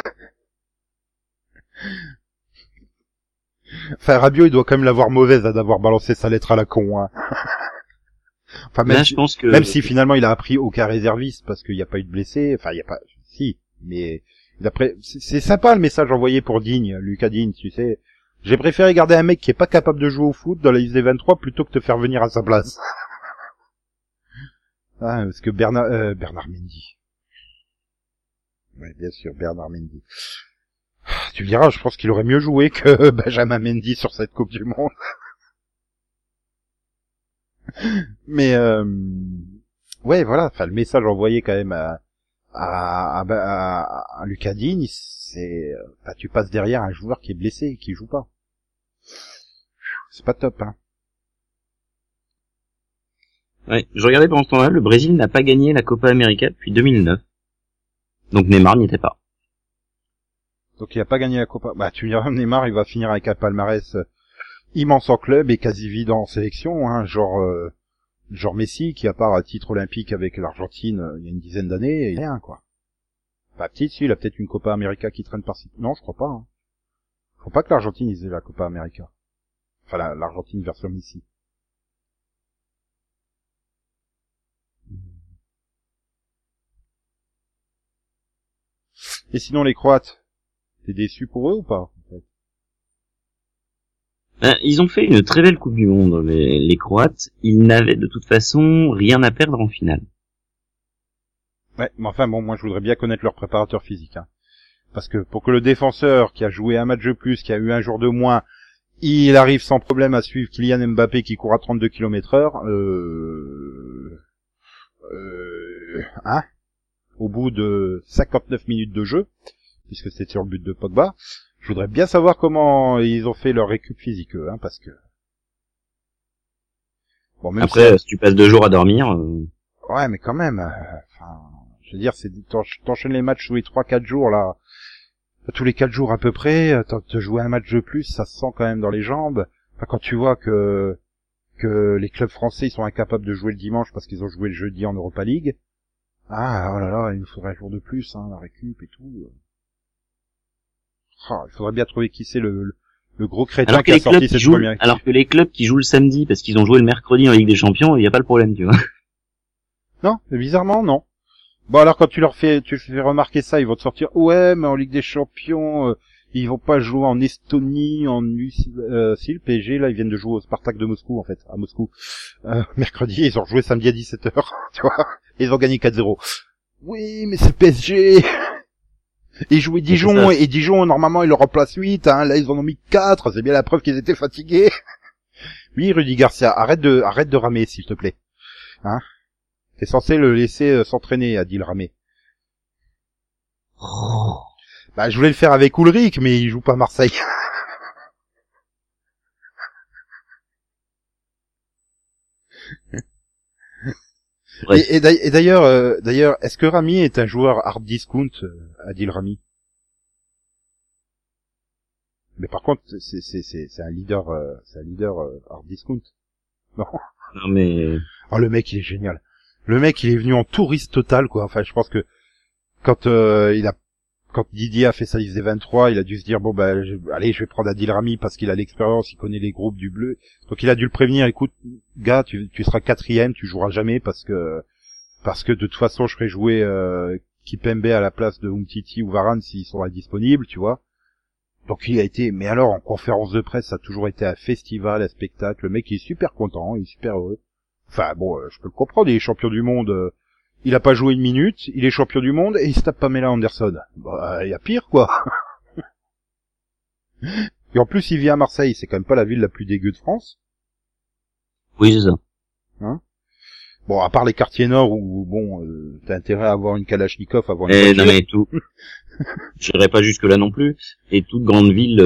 S1: Enfin, Rabiot, il doit quand même l'avoir mauvaise d'avoir balancé sa lettre à la con, hein. Enfin, même,
S2: là, je pense que...
S1: même si finalement il a appris aucun réserviste parce qu'il n'y a pas eu de blessés, enfin, il n'y a pas, si, mais d'après, c'est sympa le message envoyé pour Digne, Lucas Digne, tu sais. J'ai préféré garder un mec qui est pas capable de jouer au foot dans la liste des 23 plutôt que te faire venir à sa place. Ah, parce que Bernard Mendy. Ouais, bien sûr, Bernard Mendy. Tu me diras, je pense qu'il aurait mieux joué que Benjamin Mendy sur cette Coupe du Monde. Mais ouais, voilà, enfin le message envoyé quand même à Lucas Digne, c'est bah, tu passes derrière un joueur qui est blessé et qui joue pas. C'est pas top, hein.
S2: Ouais, je regardais pendant ce temps-là, le Brésil n'a pas gagné la Copa América depuis 2009. Donc Neymar n'y était pas.
S1: Donc il a pas gagné la Copa. Bah tu me diras, Neymar, il va finir avec un palmarès immense en club et quasi vide en sélection, hein, genre Messi qui à part à titre olympique avec l'Argentine il y a une dizaine d'années, il rien, quoi. Bah si, il a peut-être une Copa América qui traîne par-ci. Non, je crois pas, hein. Je crois pas que l'Argentine ait la Copa América. Enfin l'Argentine version Messi. Et sinon les Croates, t'es déçu pour eux ou pas, en fait?
S2: Ils ont fait une très belle Coupe du Monde, les Croates. Ils n'avaient de toute façon rien à perdre en finale.
S1: Ouais, mais enfin bon, moi je voudrais bien connaître leur préparateur physique, hein. Parce que pour que le défenseur qui a joué un match de plus, qui a eu un jour de moins, il arrive sans problème à suivre Kylian Mbappé qui court à 32 km/h, Hein, au bout de 59 minutes de jeu, puisque c'était sur le but de Pogba, je voudrais bien savoir comment ils ont fait leur récup physique, eux, hein, parce que... Bon, même
S2: Après, si tu passes 2 jours à dormir...
S1: Ouais, mais quand même, enfin, je veux dire, t'enchaînes les matchs tous les 3-4 jours, là, tous les 4 jours à peu près, te jouer un match de plus, ça se sent quand même dans les jambes. Enfin, quand tu vois que les clubs français, ils sont incapables de jouer le dimanche parce qu'ils ont joué le jeudi en Europa League. Ah, oh là là, il nous faudrait un jour de plus, hein, la récup et tout. Ah, il faudrait bien trouver qui c'est le gros crétin qui a sorti cette première équipe.
S2: Alors que les clubs qui jouent le samedi parce qu'ils ont joué le mercredi en Ligue des Champions, il n'y a pas le problème, tu vois.
S1: Non, mais bizarrement, non. Bon, alors quand tu fais remarquer ça, ils vont te sortir, ouais, mais en Ligue des Champions, ils vont pas jouer en Estonie, si le PSG, là, ils viennent de jouer au Spartak de Moscou, en fait, à Moscou. Mercredi, ils ont rejoué samedi à 17h, tu vois. Et ils ont gagné 4-0. Oui, mais c'est le PSG. Ils jouaient Dijon, et Dijon, normalement, ils leur en place 8, hein. Là, ils en ont mis 4. C'est bien la preuve qu'ils étaient fatigués. Oui, Rudy Garcia, arrête de ramer, s'il te plaît. Hein? T'es censé le laisser s'entraîner, a dit le ramé.
S2: Oh.
S1: Bah, je voulais le faire avec Ulrich, mais il joue pas à Marseille. Et d'ailleurs, est-ce que Rami est un joueur hard discount, a dit le Rami. Mais par contre, c'est un leader, hard discount. Non.
S2: Non mais.
S1: Oh, le mec, il est génial. Le mec, il est venu en touriste total, quoi. Enfin, je pense que quand Didier a fait sa liste des 23, il a dû se dire, bon, bah, allez, je vais prendre Adil Rami parce qu'il a l'expérience, il connaît les groupes du bleu. Donc il a dû le prévenir, écoute, gars, tu seras 4e, tu joueras jamais parce que de toute façon, je ferai jouer Kipembe à la place de Umtiti ou Varane s'ils sont disponibles, tu vois. Donc il a été, mais alors en conférence de presse, ça a toujours été un festival, un spectacle. Le mec, il est super content, il est super heureux. Enfin bon, je peux le comprendre, il est champion du monde. Il a pas joué une minute, il est champion du monde et il se tape Pamela Anderson. Bah, il y a pire, quoi. Et en plus, il vit à Marseille, c'est quand même pas la ville la plus dégueu de France.
S2: Oui, c'est ça.
S1: Hein? Bon, à part les quartiers nord où, bon, t'as intérêt à avoir une Kalachnikov, avoir une voiture.
S2: Non mais tout. J'irai pas jusque là non plus. Et toute grande ville,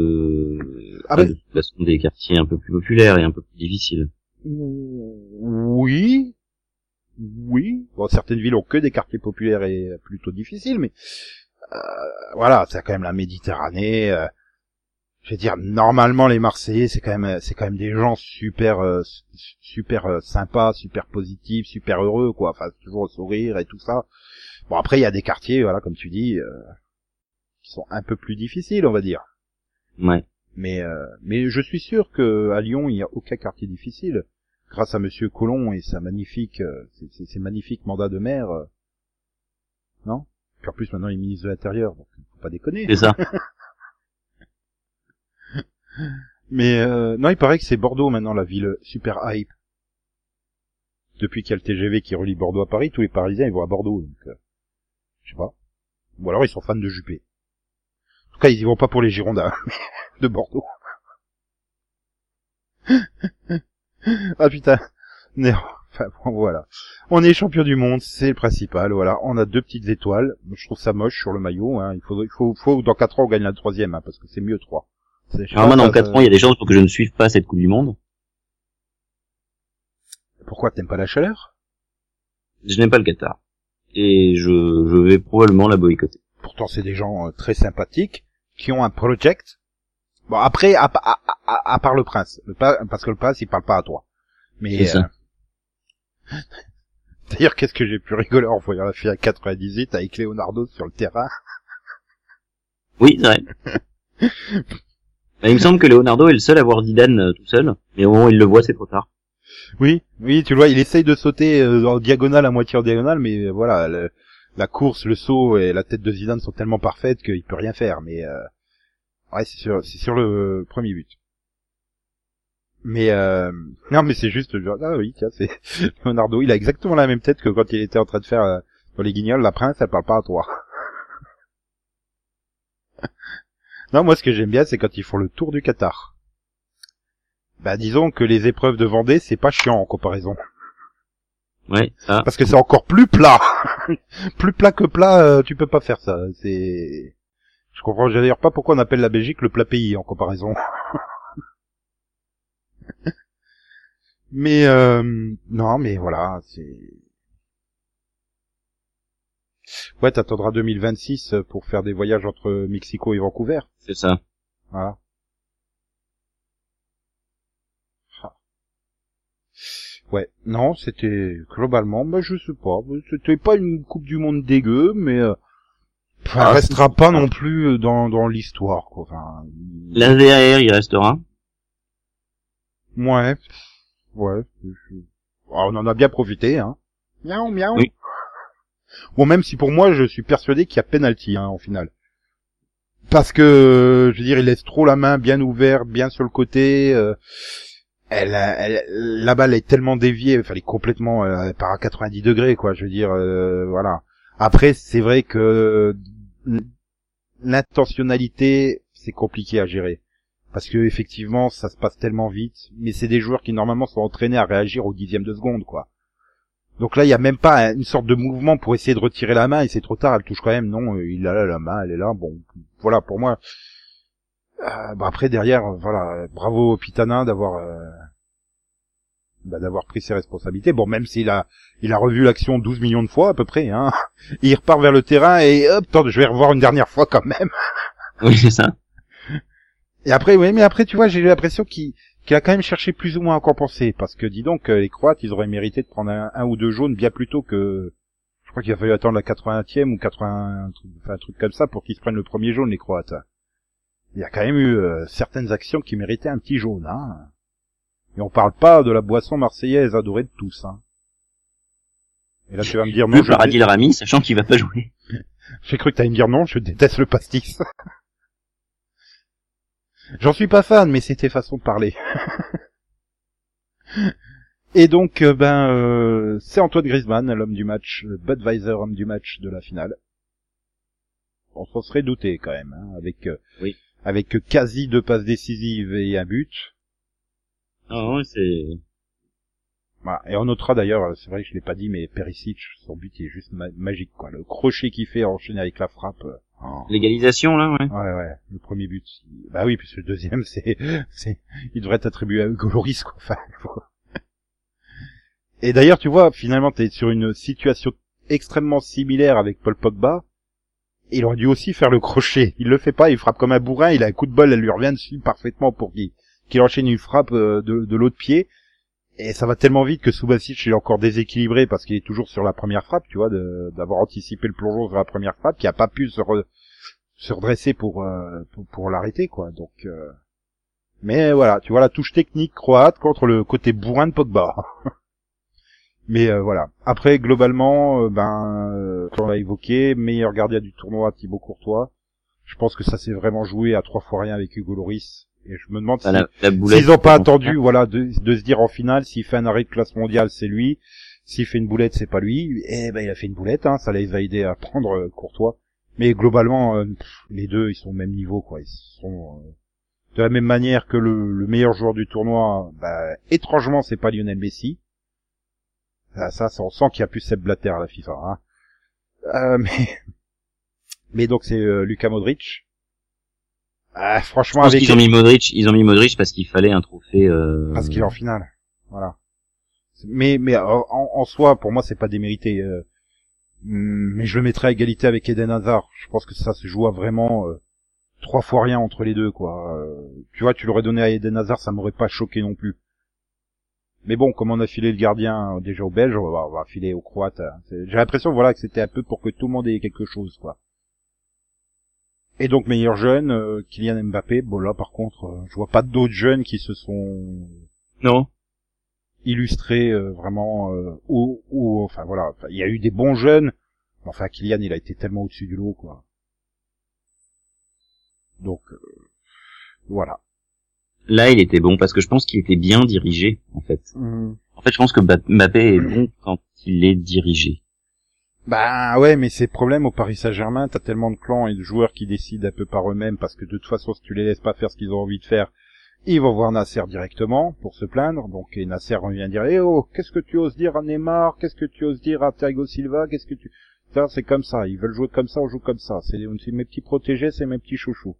S2: sont des quartiers un peu plus populaires et un peu plus difficiles.
S1: Oui. Bon, certaines villes ont que des quartiers populaires et plutôt difficiles, mais voilà, c'est quand même la Méditerranée. Je veux dire, normalement les Marseillais, c'est quand même des gens super sympas, super positifs, super heureux, quoi. Enfin, toujours au sourire et tout ça. Bon, après il y a des quartiers, voilà, comme tu dis, qui sont un peu plus difficiles, on va dire.
S2: Ouais.
S1: Mais je suis sûr que à Lyon, il n'y a aucun quartier difficile. Grâce à Monsieur Collomb et sa magnifique, ses magnifiques mandats de maire, non? Puis en plus maintenant il est ministre de l'Intérieur, donc faut pas déconner.
S2: C'est ça.
S1: Mais non, il paraît que c'est Bordeaux maintenant la ville super hype. Depuis qu'il y a le TGV qui relie Bordeaux à Paris, tous les Parisiens ils vont à Bordeaux, donc je sais pas. Ou alors ils sont fans de Juppé. En tout cas, ils y vont pas pour les Girondins de Bordeaux. Ah putain. Non. Enfin bon, voilà. On est champion du monde, c'est le principal, voilà. On a 2 petites étoiles. Je trouve ça moche sur le maillot, hein. Il faut dans 4 ans on gagne la 3e, hein, parce que c'est mieux 3.
S2: Alors moi dans 4 ans, il y a des chances pour que je ne suive pas cette Coupe du Monde.
S1: Pourquoi t'aimes pas la chaleur?
S2: Je n'aime pas le Qatar. Et je vais probablement la boycotter.
S1: Pourtant c'est des gens très sympathiques, qui ont un project. Bon après, à part le prince. Parce que le prince il parle pas à toi. Mais d'ailleurs, qu'est-ce que j'ai pu rigoler en voyant la fille à 98 avec Leonardo sur le terrain.
S2: Oui, c'est vrai. Il me semble que Leonardo est le seul à voir Zidane tout seul, mais au moment où il le voit, c'est trop tard.
S1: Oui, tu le vois, il essaye de sauter en diagonale, à moitié en diagonale, mais voilà, la course, le saut et la tête de Zidane sont tellement parfaites qu'il peut rien faire, mais ouais, c'est sur le premier but. Mais non, mais c'est juste genre, ah oui, tiens, c'est Leonardo, il a exactement la même tête que quand il était en train de faire dans les Guignols, la prince, elle parle pas à toi. Non, moi ce que j'aime bien, c'est quand ils font le tour du Qatar. Bah disons que les épreuves de Vendée, c'est pas chiant en comparaison.
S2: Ouais, ça.
S1: Parce que c'est encore plus plat. Plus plat que plat, tu peux pas faire ça. Je comprends d'ailleurs pas pourquoi on appelle la Belgique le plat pays en comparaison. Mais non, mais voilà, ouais, t'attendras 2026 pour faire des voyages entre Mexico et Vancouver.
S2: C'est ça.
S1: Voilà. Ouais, non, c'était globalement, bah je sais pas, c'était pas une Coupe du Monde dégueu, mais ça restera pas non plus dans l'histoire, quoi. Enfin,
S2: L'AVAR, il restera.
S1: ouais. On en a bien profité, hein. Miaou, miaou.
S2: Oui.
S1: Bon, même si pour moi, je suis persuadé qu'il y a penalty, hein, en finale. Parce que, je veux dire, il laisse trop la main bien ouverte, bien sur le côté. La balle est tellement déviée, enfin, elle est complètement, elle part à 90 degrés, quoi. Je veux dire, voilà. Après, c'est vrai que l'intentionnalité, c'est compliqué à gérer. Parce que effectivement, ça se passe tellement vite, mais c'est des joueurs qui normalement sont entraînés à réagir au 10e de seconde, quoi. Donc là, il y a même pas une sorte de mouvement pour essayer de retirer la main, et c'est trop tard, elle touche quand même. Non, il a là la main, elle est là. Bon, voilà, pour moi. Après derrière, voilà, bravo Pitana d'avoir pris ses responsabilités. Bon, même s'il a revu l'action 12 millions de fois à peu près, hein. Il repart vers le terrain et hop, attends, je vais revoir une dernière fois quand même.
S2: Oui, c'est ça.
S1: Et après, oui, mais après, tu vois, j'ai eu l'impression qu'il a quand même cherché plus ou moins à compenser, parce que dis donc, les Croates, ils auraient mérité de prendre un ou deux jaunes bien plus tôt que, je crois qu'il a fallu attendre la 80e ou 80, enfin, un truc comme ça pour qu'ils se prennent le premier jaune, les Croates. Il y a quand même eu certaines actions qui méritaient un petit jaune, hein. Et on parle pas de la boisson marseillaise adorée de tous, hein. Et là, tu vas me dire non,
S2: par Adil Rami, sachant qu'il va pas jouer.
S1: J'ai cru que t'allais me dire non, je déteste le pastis. J'en suis pas fan, mais c'était façon de parler. Et donc, c'est Antoine Griezmann, l'homme du match, le Budweiser homme du match de la finale. On s'en serait douté quand même, hein, avec quasi 2 passes décisives et un but.
S2: Ah ouais, c'est...
S1: Voilà. Et on notera d'ailleurs, c'est vrai que je l'ai pas dit, mais Perisic, son but il est juste magique, quoi. Le crochet qu'il fait enchaîné avec la frappe.
S2: L'égalisation, là, ouais.
S1: Ouais, le premier but. Bah oui, puisque le deuxième, il devrait être attribué à Hugo Lloris, quoi. Enfin, Et d'ailleurs, tu vois, finalement, t'es sur une situation extrêmement similaire avec Paul Pogba. Il aurait dû aussi faire le crochet. Il le fait pas, il frappe comme un bourrin, il a un coup de bol, elle lui revient dessus parfaitement pour qu'il enchaîne une frappe de l'autre pied. Et ça va tellement vite que Subasic est encore déséquilibré parce qu'il est toujours sur la première frappe, tu vois, d'avoir anticipé le plongeon sur la première frappe, qui a pas pu se redresser pour l'arrêter, quoi. Donc, mais voilà, tu vois la touche technique croate contre le côté bourrin de Pogba. Mais voilà. Après, globalement, on l'a évoqué, meilleur gardien du tournoi, Thibaut Courtois. Je pense que ça s'est vraiment joué à 3-1 avec Hugo Lloris. Et je me demande s'ils ont pas attendu, voilà, de se dire en finale, s'il fait un arrêt de classe mondiale, c'est lui. S'il fait une boulette, c'est pas lui. Et il a fait une boulette, hein, ça les a aidés à prendre Courtois. Mais globalement, les deux, ils sont au même niveau, quoi. Ils sont de la même manière que le meilleur joueur du tournoi. Étrangement, c'est pas Lionel Messi. Ça, on sent qu'il y a plus Sepp Blatter à la FIFA, hein. Mais donc c'est Luka Modric. Franchement,
S2: avec ils ont mis Modric parce qu'il fallait un trophée.
S1: Parce qu'il est en finale, voilà. Mais en soi, pour moi, c'est pas démérité. Mais je le mettrais à égalité avec Eden Hazard. Je pense que ça se joue à vraiment 3 fois rien entre les deux, quoi. Tu vois, tu l'aurais donné à Eden Hazard, ça m'aurait pas choqué non plus. Mais bon, comme on a filé le gardien déjà aux Belges, on va filer aux Croates. Hein. J'ai l'impression, voilà, que c'était un peu pour que tout le monde ait quelque chose, quoi. Et donc meilleur jeune, Kylian Mbappé. Bon là, par contre, je vois pas d'autres jeunes qui se sont illustrés vraiment enfin voilà. Il y a eu des bons jeunes, mais enfin Kylian, il a été tellement au-dessus du lot, quoi. Donc voilà.
S2: Là, il était bon parce que je pense qu'il était bien dirigé, en fait. En fait, je pense que Mbappé est bon quand il est dirigé.
S1: Bah ouais, mais c'est le problème au Paris Saint-Germain, t'as tellement de clans et de joueurs qui décident un peu par eux-mêmes, parce que de toute façon, si tu les laisses pas faire ce qu'ils ont envie de faire, Ils vont voir Nasser directement pour se plaindre, donc et Nasser revient dire eh oh, qu'est-ce que tu oses dire à Neymar, qu'est-ce que tu oses dire à Thiago Silva, qu'est-ce que tu... Ça, c'est comme ça, ils veulent jouer comme ça, on joue comme ça, c'est mes petits protégés, c'est mes petits chouchous.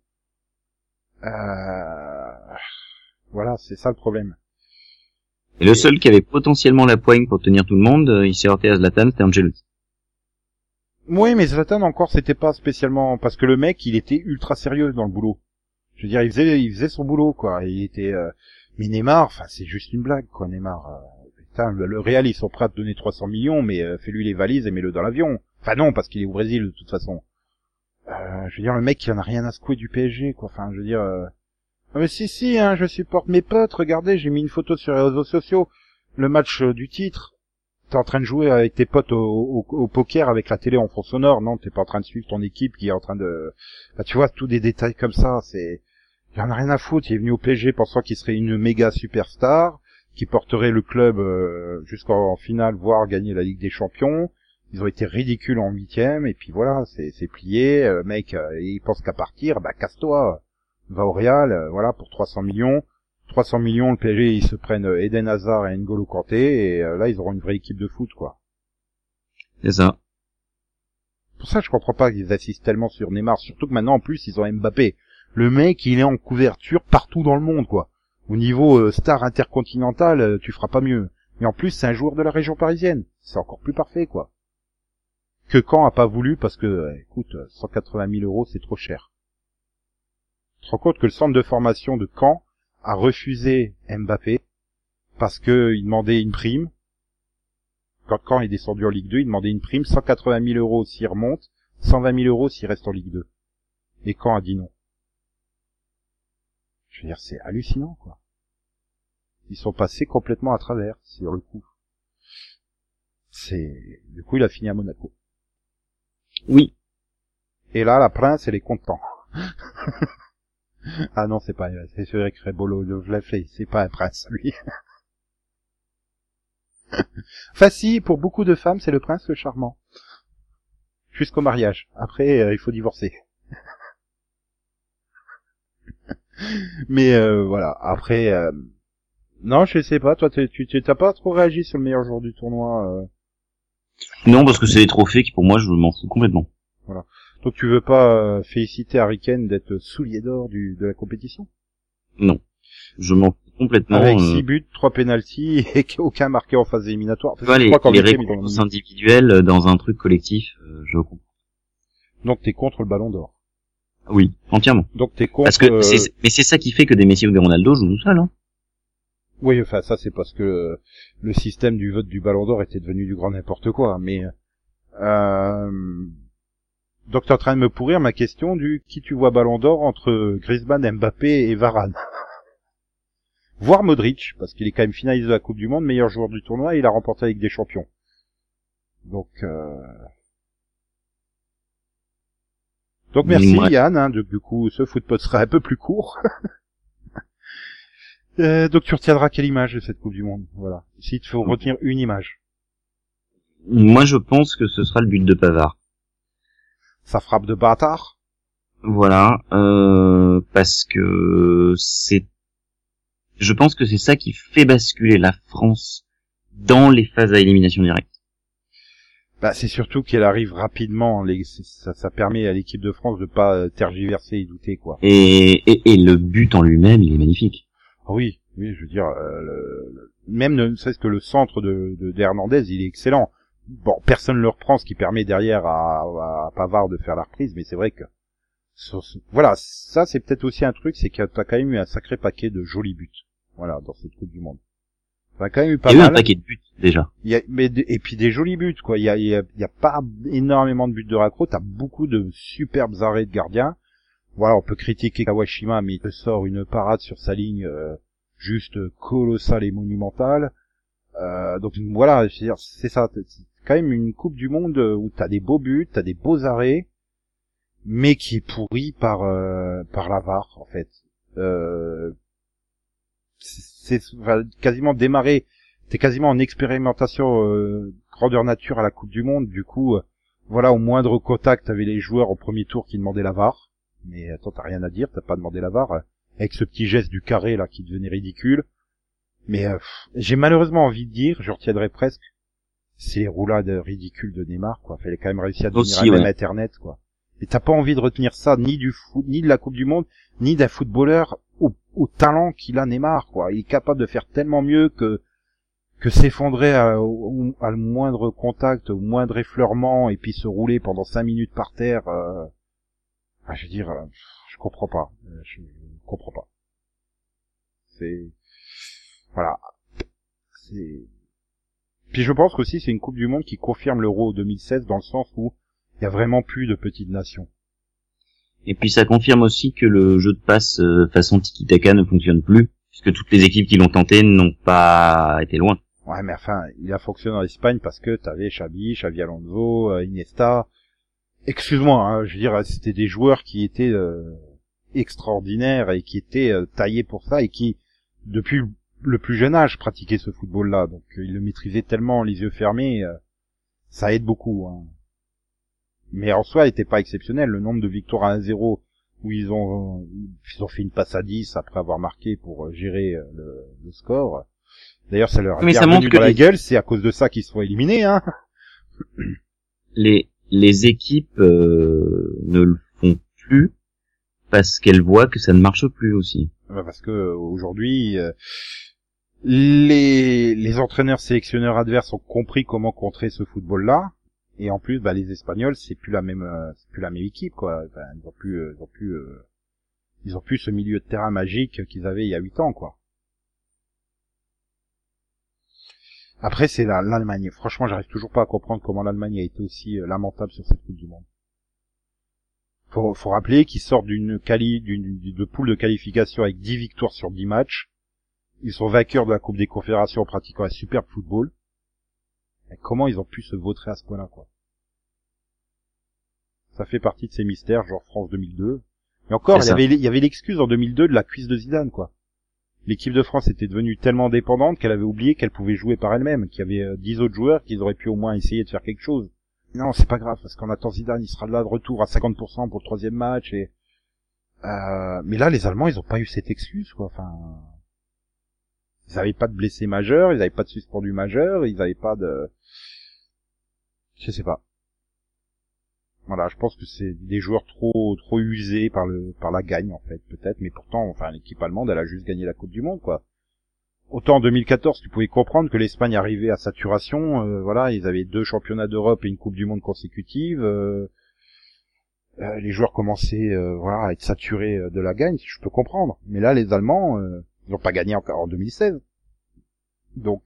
S1: Voilà, c'est ça le problème.
S2: Et le seul qui avait potentiellement la poigne pour tenir tout le monde, il s'est heurté à Zlatan, c'était Ancelotti.
S1: Oui, mais Zlatan encore, c'était pas spécialement... Parce que le mec, il était ultra sérieux dans le boulot. Je veux dire, il faisait son boulot, quoi. Il était... Mais Neymar, enfin, c'est juste une blague, quoi, Neymar. Putain, le Real, ils sont prêts à te donner 300 millions, mais fais-lui les valises et mets-le dans l'avion. Enfin non, parce qu'il est au Brésil, de toute façon. Je veux dire, le mec, il en a rien à secouer du PSG, quoi. Enfin, je veux dire... Ah, mais si, hein, je supporte mes potes, regardez, j'ai mis une photo sur les réseaux sociaux. Le match du titre... T'es en train de jouer avec tes potes au poker avec la télé en fond sonore, non, t'es pas en train de suivre ton équipe qui est en train de... Bah, tu vois, tous des détails comme ça, c'est... Il en a rien à foutre, il est venu au PSG pensant qu'il serait une méga superstar, qui porterait le club jusqu'en finale, voire gagner la Ligue des Champions. Ils ont été ridicules en 8e, et puis voilà, c'est plié, le mec, il pense qu'à partir, bah casse-toi, va au Real, voilà, pour 300 millions. 300 millions, le PSG, ils se prennent Eden Hazard et N'Golo Kanté, et là, ils auront une vraie équipe de foot, quoi.
S2: C'est ça.
S1: Pour ça, je comprends pas qu'ils assistent tellement sur Neymar, surtout que maintenant, en plus, ils ont Mbappé. Le mec, il est en couverture partout dans le monde, quoi. Au niveau star intercontinental, tu feras pas mieux. Mais en plus, c'est un joueur de la région parisienne. C'est encore plus parfait, quoi. Que Caen a pas voulu, parce que, écoute, 180 000 euros, c'est trop cher. Tu te rends compte que le centre de formation de Caen a refusé Mbappé parce que il demandait une prime. Quand il est descendu en Ligue 2, il demandait une prime, 180 000 euros s'il remonte, 120 000 euros s'il reste en Ligue 2. Et Caen a dit non. Je veux dire, c'est hallucinant, quoi. Ils sont passés complètement à travers, sur le coup. Du coup, il a fini à Monaco.
S2: Oui.
S1: Et là, la Prince, elle est contente. Ah non, c'est vrai que Rebolo, je l'ai fait, c'est pas un prince, lui. Enfin si, pour beaucoup de femmes, c'est le prince le charmant. Jusqu'au mariage. Après, il faut divorcer. Mais voilà, après... Non, je sais pas, toi, tu t'as pas trop réagi sur le meilleur joueur du tournoi
S2: Non, parce que c'est les trophées qui, pour moi, je m'en fous complètement.
S1: Voilà. Donc tu veux pas féliciter Harry Kane d'être soulier d'or de la compétition?
S2: Non. Je m'en fous complètement.
S1: Avec 6 buts, 3 pénaltys et aucun marqué en phase éliminatoire.
S2: Tu vois, les récompenses individuelles dans un truc collectif, je comprends.
S1: Donc t'es contre le ballon d'or?
S2: Oui, entièrement.
S1: Donc t'es contre...
S2: Parce que mais c'est ça qui fait que des Messi ou des Ronaldo jouent tout seuls, hein.
S1: Oui, enfin ça c'est parce que le système du vote du ballon d'or était devenu du grand n'importe quoi, mais... Donc t'es en train de me pourrir ma question du qui tu vois ballon d'or entre Griezmann, Mbappé et Varane. Voire Modric, parce qu'il est quand même finaliste de la Coupe du Monde, meilleur joueur du tournoi, et il a remporté avec des champions. Donc merci Yann, hein, du coup ce footpod sera un peu plus court. Donc tu retiendras quelle image de cette Coupe du Monde? Voilà. Si tu faut retenir une image.
S2: Moi je pense que ce sera le but de Pavard.
S1: Ça frappe de bâtard.
S2: Voilà, parce que je pense que c'est ça qui fait basculer la France dans les phases à élimination directe.
S1: Bah, c'est surtout qu'elle arrive rapidement. Ça permet à l'équipe de France de pas tergiverser et douter, quoi.
S2: Et le but en lui-même, il est magnifique.
S1: Oui, je veux dire, même ne serait-ce que le centre de Hernandez, il est excellent. Bon, personne ne le reprend, ce qui permet derrière à Pavard de faire la reprise, mais c'est vrai que voilà, ça c'est peut-être aussi un truc, c'est que t'as quand même eu un sacré paquet de jolis buts. Voilà, dans cette Coupe du Monde. T'as quand même eu pas mal.
S2: Il y a eu un paquet de buts déjà.
S1: Et puis des jolis buts, quoi. Il y a pas énormément de buts de raccro. T'as beaucoup de superbes arrêts de gardiens. Voilà, on peut critiquer Kawashima, mais il te sort une parade sur sa ligne juste colossale et monumentale. Donc voilà, je veux dire, c'est ça. C'est quand même une Coupe du Monde où t'as des beaux buts, t'as des beaux arrêts, mais qui est pourri par la VAR en fait. C'est quasiment démarré. T'es quasiment en expérimentation grandeur nature à la Coupe du Monde. Du coup, voilà, au moindre contact, t'avais les joueurs au premier tour qui demandaient la VAR. Mais attends, t'as rien à dire, t'as pas demandé la VAR. avec ce petit geste du carré là qui devenait ridicule. Mais j'ai malheureusement envie de dire, je retiendrai presque, c'est les roulades ridicules de Neymar, quoi. Fallait quand même réussir à devenir un même Internet, quoi. Et t'as pas envie de retenir ça, ni du foot, ni de la Coupe du Monde, ni d'un footballeur au talent qu'il a Neymar, quoi. Il est capable de faire tellement mieux que s'effondrer à le moindre contact, au moindre effleurement, et puis se rouler pendant 5 minutes par terre. Je veux dire, je comprends pas. Je comprends pas. C'est voilà. C'est. Puis je pense qu'aussi c'est une Coupe du Monde qui confirme l'Euro 2016 dans le sens où il y a vraiment plus de petites nations.
S2: Et puis ça confirme aussi que le jeu de passe façon tiki-taka ne fonctionne plus, puisque toutes les équipes qui l'ont tenté n'ont pas été loin.
S1: Ouais, mais enfin, il a fonctionné en Espagne parce que t'avais Xavi Alonso, Iniesta. Excuse-moi, hein, je veux dire, c'était des joueurs qui étaient extraordinaires et qui étaient taillés pour ça et qui, depuis le plus jeune âge, pratiquaient ce football-là. Donc, ils le maîtrisaient tellement les yeux fermés, ça aide beaucoup. Hein. Mais en soi, il n'était pas exceptionnel. Le nombre de victoires à 1-0 où ils ont fait une passe à 10 après avoir marqué pour gérer le score. D'ailleurs, ça leur a bien revenu dans la gueule, c'est à cause de ça qu'ils se font éliminer, hein.
S2: Les équipes ne le font plus parce qu'elles voient que ça ne marche plus aussi.
S1: Parce que aujourd'hui, les entraîneurs sélectionneurs adverses ont compris comment contrer ce football-là, et en plus, les Espagnols, c'est plus la même équipe, quoi. Enfin, ils ont plus ce milieu de terrain magique qu'ils avaient il y a 8 ans, quoi. Après, c'est l'Allemagne. Franchement, j'arrive toujours pas à comprendre comment l'Allemagne a été aussi lamentable sur cette Coupe du Monde. Faut rappeler qu'ils sortent d'une poule de qualification avec 10 victoires sur 10 matchs. Ils sont vainqueurs de la Coupe des Confédérations en pratiquant un superbe football. Et comment ils ont pu se vautrer à ce point-là, quoi. Ça fait partie de ces mystères, genre France 2002. Mais encore, il y avait l'excuse en 2002 de la cuisse de Zidane, quoi. L'équipe de France était devenue tellement dépendante qu'elle avait oublié qu'elle pouvait jouer par elle-même, qu'il y avait 10 autres joueurs qui auraient pu au moins essayer de faire quelque chose. Non, c'est pas grave, parce qu'on attend Zidane, il sera là de retour à 50% pour le 3e match, et mais là, les Allemands, ils ont pas eu cette excuse, quoi, enfin... Ils avaient pas de blessés majeurs, ils avaient pas de suspendus majeurs, ils avaient pas de... Je sais pas. Voilà, je pense que c'est des joueurs trop usés par la gagne, en fait, peut-être, mais pourtant, enfin, l'équipe allemande, elle a juste gagné la Coupe du Monde, quoi. Autant en 2014, tu pouvais comprendre que l'Espagne arrivait à saturation, voilà, ils avaient 2 championnats d'Europe et une Coupe du Monde consécutive, les joueurs commençaient, voilà, à être saturés de la gagne, je peux comprendre. Mais là, les Allemands, ils n'ont pas gagné encore en 2016. Donc,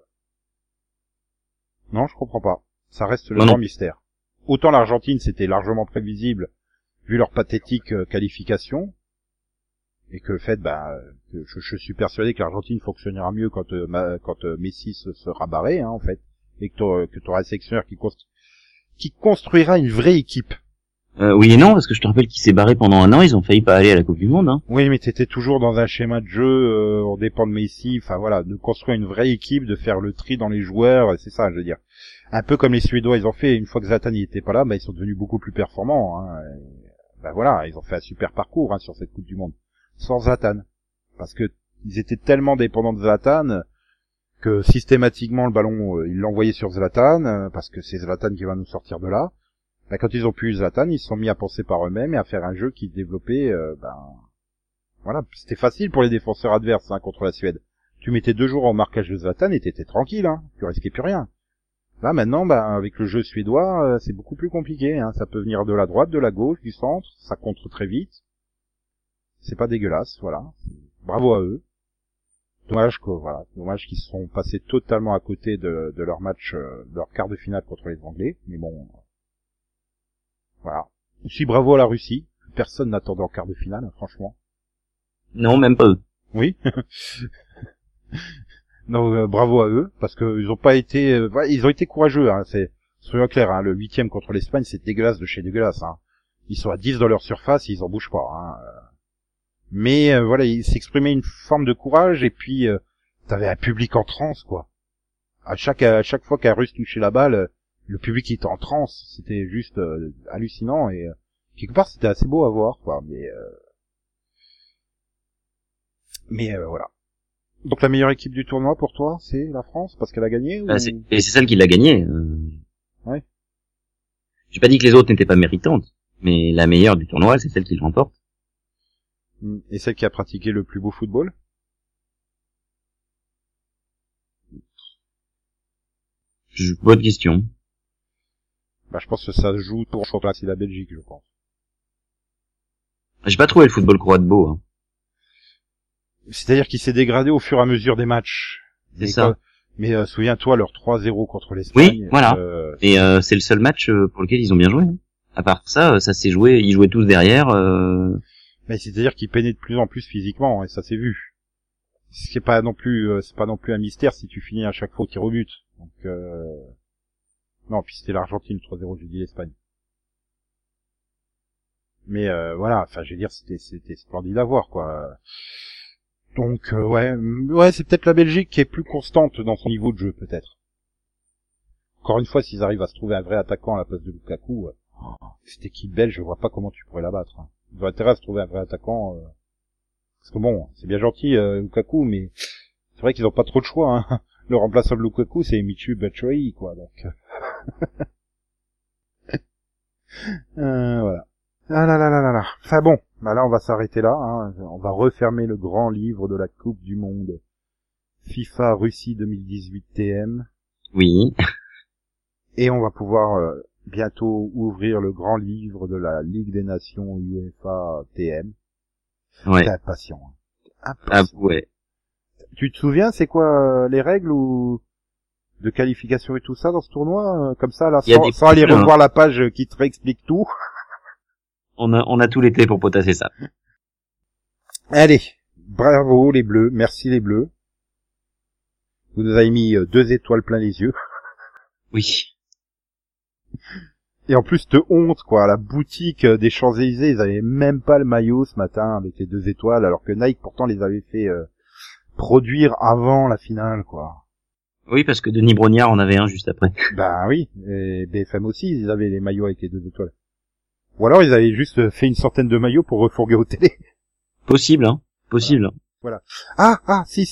S1: non, je comprends pas. Ça reste le grand mystère. Autant l'Argentine, c'était largement prévisible, vu leur pathétique qualification, et que le fait, que je suis persuadé que l'Argentine fonctionnera mieux quand Messi sera barré, hein, en fait, et que t'auras un sélectionneur qui construira une vraie équipe.
S2: Oui et non, parce que je te rappelle qu'il s'est barré pendant 1 an, ils ont failli pas aller à la Coupe du Monde, hein.
S1: Oui, mais t'étais toujours dans un schéma de jeu, on dépend de Messi, enfin voilà, de construire une vraie équipe, de faire le tri dans les joueurs, c'est ça, je veux dire. Un peu comme les Suédois, ils ont fait, une fois que Zlatan n'était pas là, ils sont devenus beaucoup plus performants, hein. Voilà, ils ont fait un super parcours, hein, sur cette Coupe du Monde. Sans Zlatan. Parce que ils étaient tellement dépendants de Zlatan, que systématiquement le ballon, ils l'envoyaient sur Zlatan, parce que c'est Zlatan qui va nous sortir de là. Quand ils ont pu Zlatan, ils se sont mis à penser par eux-mêmes et à faire un jeu qui développait, voilà, c'était facile pour les défenseurs adverses, hein, contre la Suède. Tu mettais 2 jours au marquage de Zlatan et t'étais tranquille, hein, tu risquais plus rien. Là maintenant, avec le jeu suédois, c'est beaucoup plus compliqué, hein, ça peut venir de la droite, de la gauche, du centre, ça contre très vite. C'est pas dégueulasse, voilà. Bravo à eux. Dommage qu'ils se sont passés totalement à côté de leur match, de leur quart de finale contre les Anglais, mais bon... Voilà. Aussi bravo à la Russie. Personne n'attendait en quart de finale, hein, franchement.
S2: Non, même pas eux.
S1: Oui. Non, bravo à eux, parce que ils ont pas été, ils ont été courageux, hein, soyons clairs, hein, le 8e contre l'Espagne, c'est dégueulasse de chez dégueulasse, hein. Ils sont à 10 dans leur surface, ils en bougent pas, hein. Mais, voilà, il s'exprimait une forme de courage, et puis, t'avais un public en transe, quoi. À chaque fois qu'un Russe touchait la balle, le public était en transe, c'était juste hallucinant, et quelque part c'était assez beau à voir, quoi, mais Mais voilà. Donc la meilleure équipe du tournoi pour toi, c'est la France parce qu'elle a gagné ou...
S2: c'est celle qui l'a gagné.
S1: Ouais.
S2: J'ai pas dit que les autres n'étaient pas méritantes, mais la meilleure du tournoi, c'est celle qui le remporte.
S1: Et celle qui a pratiqué le plus beau football?
S2: Bonne question.
S1: Bah, je pense que ça joue pour choix c'est la Belgique, je pense.
S2: J'ai pas trouvé le football croate beau. Hein.
S1: C'est-à-dire qu'il s'est dégradé au fur et à mesure des matchs.
S2: C'est ça.
S1: Mais souviens-toi, leur 3-0 contre l'Espagne.
S2: Oui, voilà. Et c'est le seul match pour lequel ils ont bien joué. Hein. À part ça, ça s'est joué. Ils jouaient tous derrière.
S1: Mais c'est-à-dire qu'ils peinaient de plus en plus physiquement, et ça s'est vu. C'est pas non plus un mystère si tu finis à chaque fois au tir au but. Donc non, puis c'était l'Argentine 3-0, j'ai dit l'Espagne. Mais voilà, enfin je veux dire c'était splendide à voir quoi. Donc ouais, c'est peut-être la Belgique qui est plus constante dans son niveau de jeu peut-être. Encore une fois, s'ils arrivent à se trouver un vrai attaquant à la place de Lukaku, cette équipe belge, je vois pas comment tu pourrais la battre. Hein. Ils ont intérêt à se trouver un vrai attaquant. Parce que bon, c'est bien gentil Lukaku, mais c'est vrai qu'ils ont pas trop de choix. Hein. Le remplaçant de Lukaku, c'est Michy Batshuayi, quoi. Donc voilà. Ah là là là là là. Enfin bon, bah là on va s'arrêter là. Hein. On va refermer le grand livre de la Coupe du Monde FIFA Russie 2018 TM.
S2: Oui.
S1: Et on va pouvoir bientôt ouvrir le grand livre de la Ligue des Nations UEFA TM.
S2: Ouais.
S1: T'es impatient. Hein.
S2: Ah ouais.
S1: Tu te souviens, c'est quoi les règles ou de qualification et tout ça dans ce tournoi comme ça là, sans aller revoir la page qui te réexplique tout.
S2: On a tout l'été pour potasser ça.
S1: Allez, bravo les Bleus, merci les Bleus. Vous nous avez mis 2 étoiles plein les yeux.
S2: Oui.
S1: Et en plus de honte quoi, la boutique des Champs-Élysées, ils avaient même pas le maillot ce matin avec les 2 étoiles, alors que Nike pourtant les avait fait produire avant la finale quoi.
S2: Oui, parce que Denis Brognard en avait un juste après.
S1: Bah oui, et BFM aussi, ils avaient les maillots avec les 2 étoiles. Ou alors ils avaient juste fait une centaine de maillots pour refourguer aux télé.
S2: Possible, hein. Possible.
S1: Voilà. Ah, si.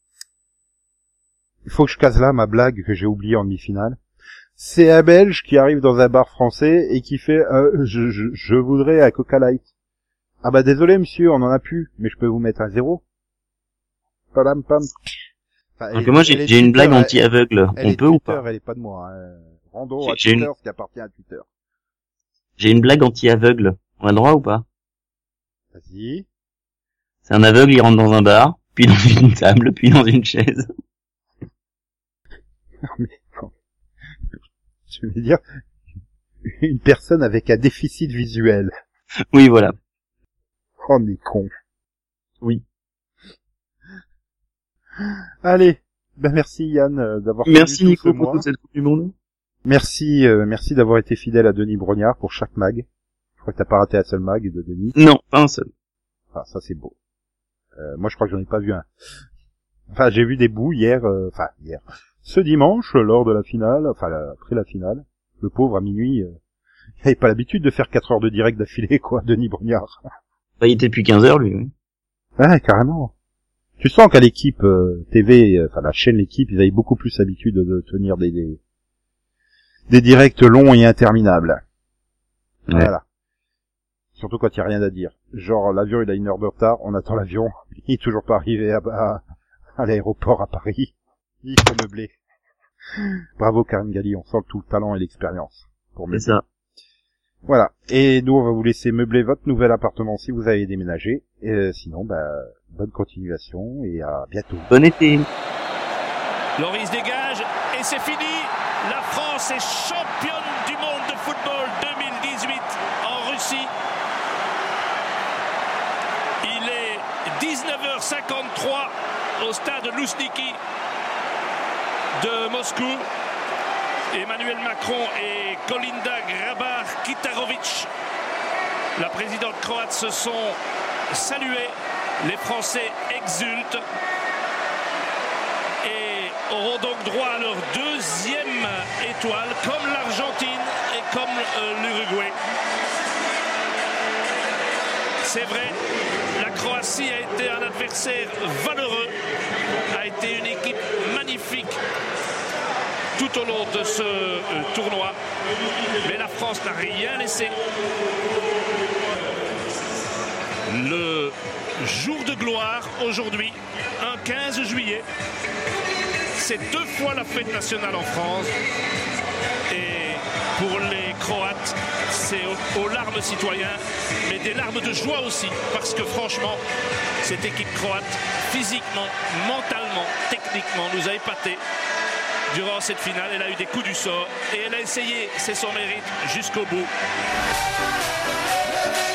S1: Il faut que je case là ma blague que j'ai oubliée en demi-finale. C'est un Belge qui arrive dans un bar français et qui fait je voudrais un Coca Light. Ah bah désolé monsieur, on en a plus, mais je peux vous mettre un 0. Padam pam. Enfin,
S2: donc moi j'ai une blague anti-aveugle. On peut ou pas?
S1: Elle est pas de moi. Hein. Rendons à Twitter ce qui appartient à Twitter.
S2: J'ai une blague anti-aveugle. On a le droit ou pas?
S1: Vas-y.
S2: C'est un aveugle, il rentre dans un bar, puis dans une table, puis dans une chaise.
S1: Non mais non. Je veux dire une personne avec un déficit visuel.
S2: Oui, voilà.
S1: Oh, on est con.
S2: Oui.
S1: Allez, ben merci Yann d'avoir.
S2: Merci Nico pour toute cette Coupe du Monde.
S1: Merci d'avoir été fidèle à Denis Brognard pour chaque mag. Je crois que t'as pas raté un seul mag de Denis.
S2: Non, pas un seul.
S1: Ah, ça c'est beau. Moi je crois que j'en ai pas vu un. Enfin, j'ai vu des bouts hier. Ce dimanche, lors de la finale, après la finale, le pauvre à minuit, il avait pas l'habitude de faire 4 heures de direct d'affilée, quoi, Denis Brognard.
S2: Bah, il était depuis 15 heures, lui, oui.
S1: Ouais, carrément. Tu sens qu'à l'équipe TV, la chaîne L'équipe, ils avaient beaucoup plus l'habitude de tenir des directs longs et interminables.
S2: Ouais.
S1: Voilà. Surtout quand il y a rien à dire. Genre, l'avion, il a 1 heure de retard, on attend l'avion, il est toujours pas arrivé à l'aéroport à Paris. Il faut meubler. Bravo Karine Galli, on sent tout le talent et l'expérience pour meubler.
S2: C'est ça.
S1: Voilà. Et nous, on va vous laisser meubler votre nouvel appartement si vous avez déménagé. Et sinon, bonne continuation et à bientôt.
S2: Bon été.
S3: Loris dégage et c'est fini. La France est championne du monde de football 2018 en Russie. Il est 19h53 au stade Lousniki de Moscou. Emmanuel Macron et Kolinda Grabar-Kitarovic, la présidente croate, se sont salués. Les Français exultent et auront donc droit à leur 2e étoile, comme l'Argentine et comme l'Uruguay. C'est vrai, la Croatie a été un adversaire valeureux, a été une équipe magnifique tout au long de ce tournoi. Mais la France n'a rien laissé. Le jour de gloire aujourd'hui, un 15 juillet, c'est 2 fois la fête nationale en France. Et pour les Croates, c'est aux larmes citoyens, mais des larmes de joie aussi, parce que franchement, cette équipe croate, physiquement, mentalement, techniquement, nous a épatés. Durant cette finale, elle a eu des coups du sort et elle a essayé, c'est son mérite, jusqu'au bout.